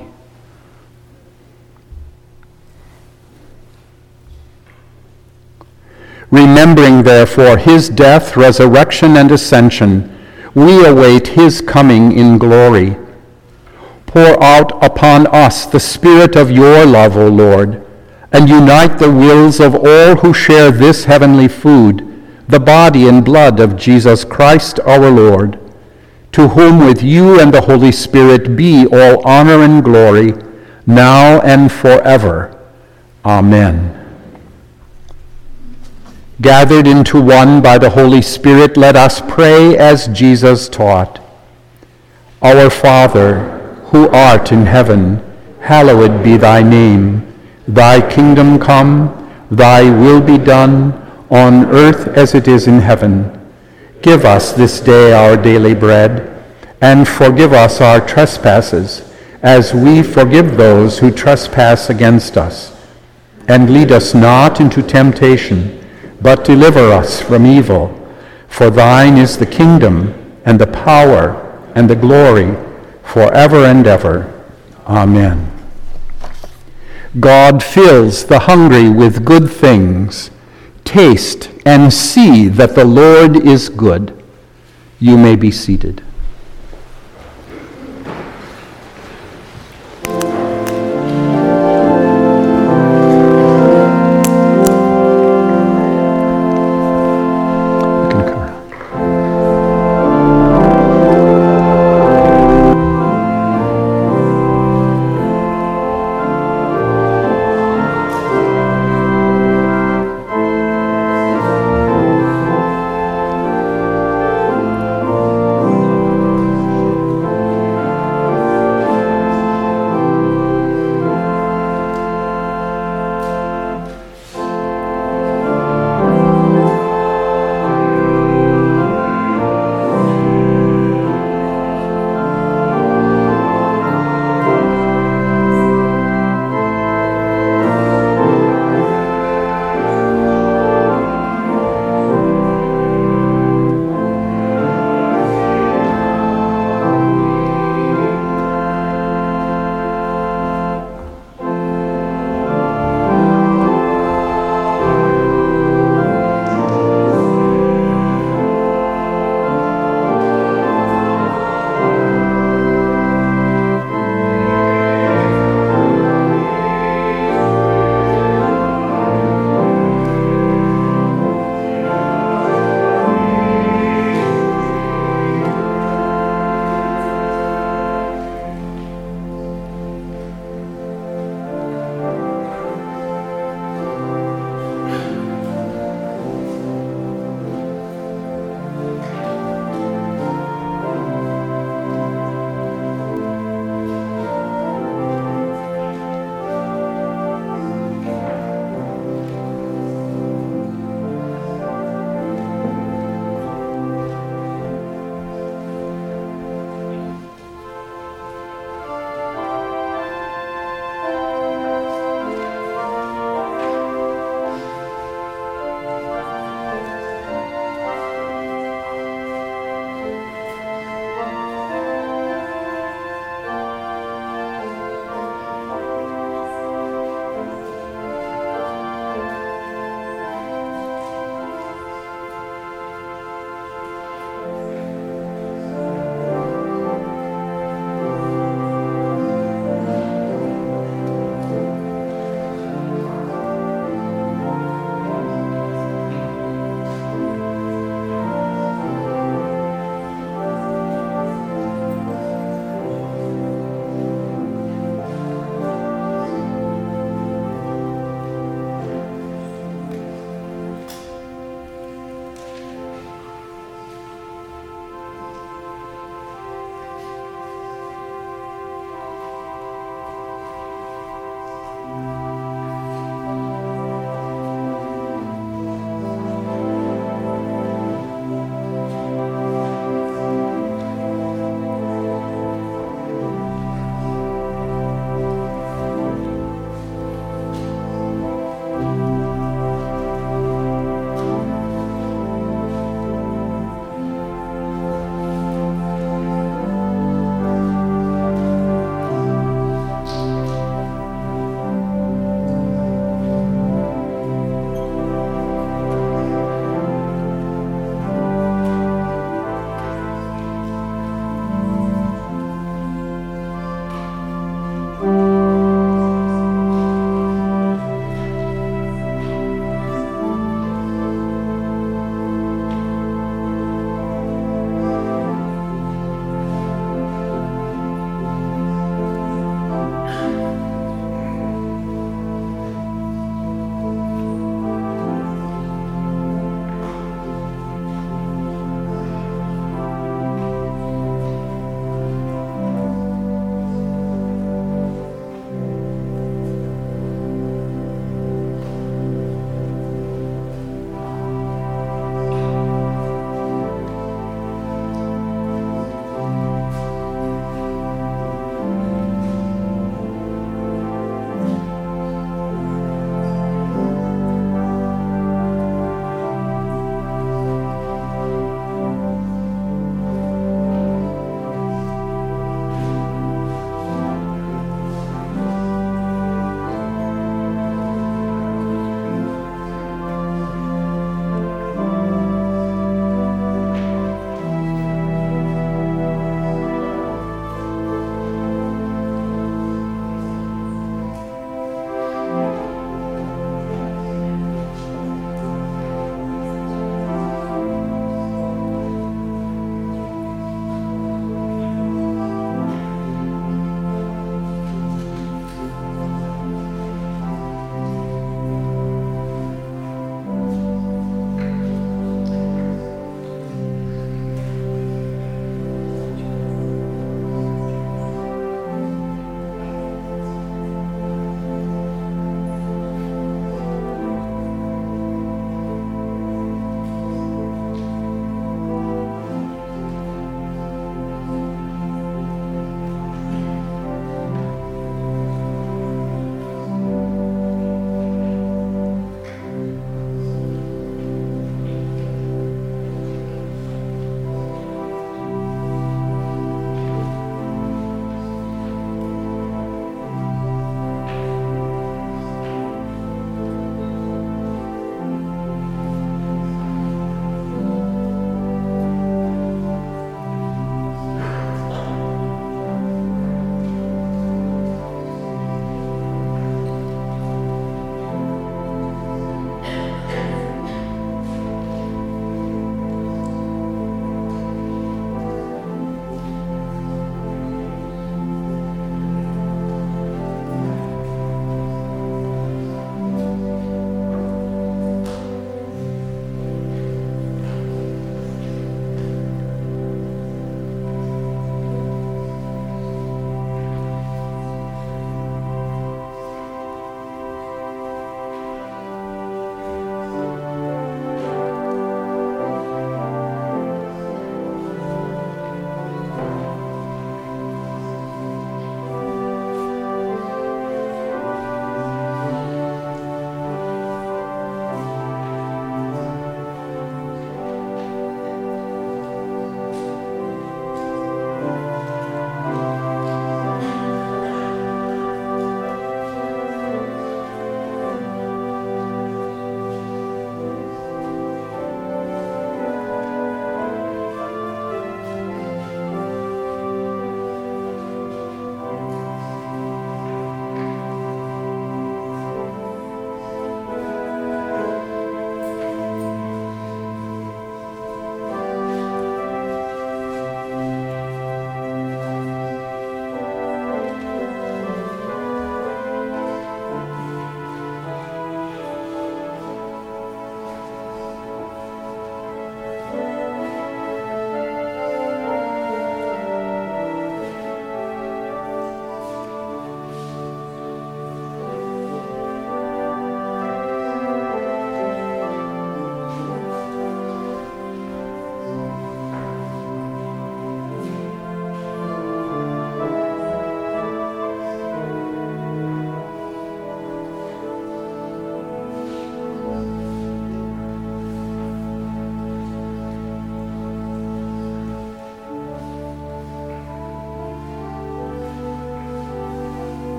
Remembering, therefore, his death, resurrection, and ascension, we await his coming in glory. Pour out upon us the Spirit of your love, O Lord, and unite the wills of all who share this heavenly food, the body and blood of Jesus Christ our Lord, to whom with you and the Holy Spirit be all honor and glory, now and forever. Amen. Gathered into one by the Holy Spirit, let us pray as Jesus taught. Our Father, who art in heaven, hallowed be thy name. Thy kingdom come, thy will be done, on earth as it is in heaven. Give us this day our daily bread, and forgive us our trespasses, as we forgive those who trespass against us. And lead us not into temptation, but deliver us from evil. For thine is the kingdom, and the power, and the glory, forever and ever. Amen. God fills the hungry with good things. Taste and see that the Lord is good. You may be seated.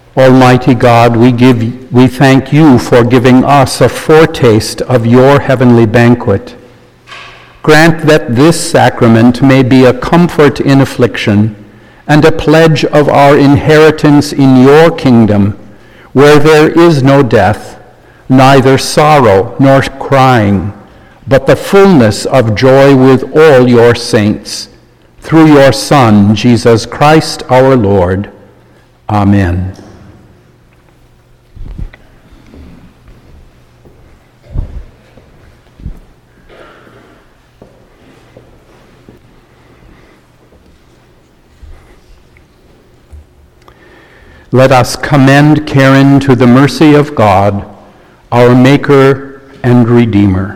Almighty God, we give, we thank you for giving us a foretaste of your heavenly banquet. Grant that this sacrament may be a comfort in affliction and a pledge of our inheritance in your kingdom, where there is no death, neither sorrow nor crying, but the fullness of joy with all your saints. Through your Son, Jesus Christ our Lord. Amen. Let us commend Karen to the mercy of God, our Maker and Redeemer.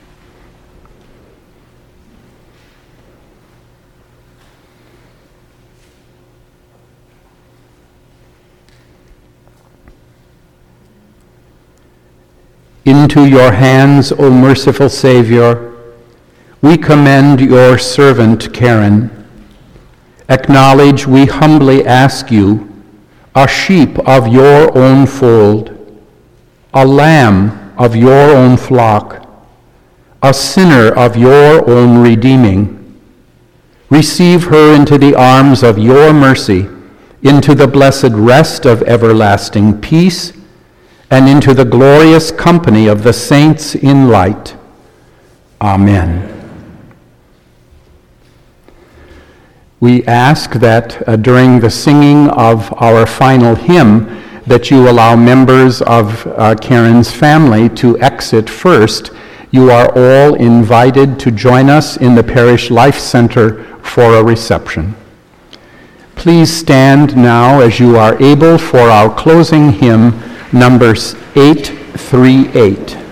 Into your hands, O merciful Savior, we commend your servant Karen. Acknowledge, we humbly ask you, a sheep of your own fold, a lamb of your own flock, a sinner of your own redeeming. Receive her into the arms of your mercy, into the blessed rest of everlasting peace, and into the glorious company of the saints in light. Amen. We ask that uh, during the singing of our final hymn, that you allow members of uh, Karen's family to exit first. You are all invited to join us in the Parish Life Center for a reception. Please stand now as you are able for our closing hymn, numbers eight thirty-eight.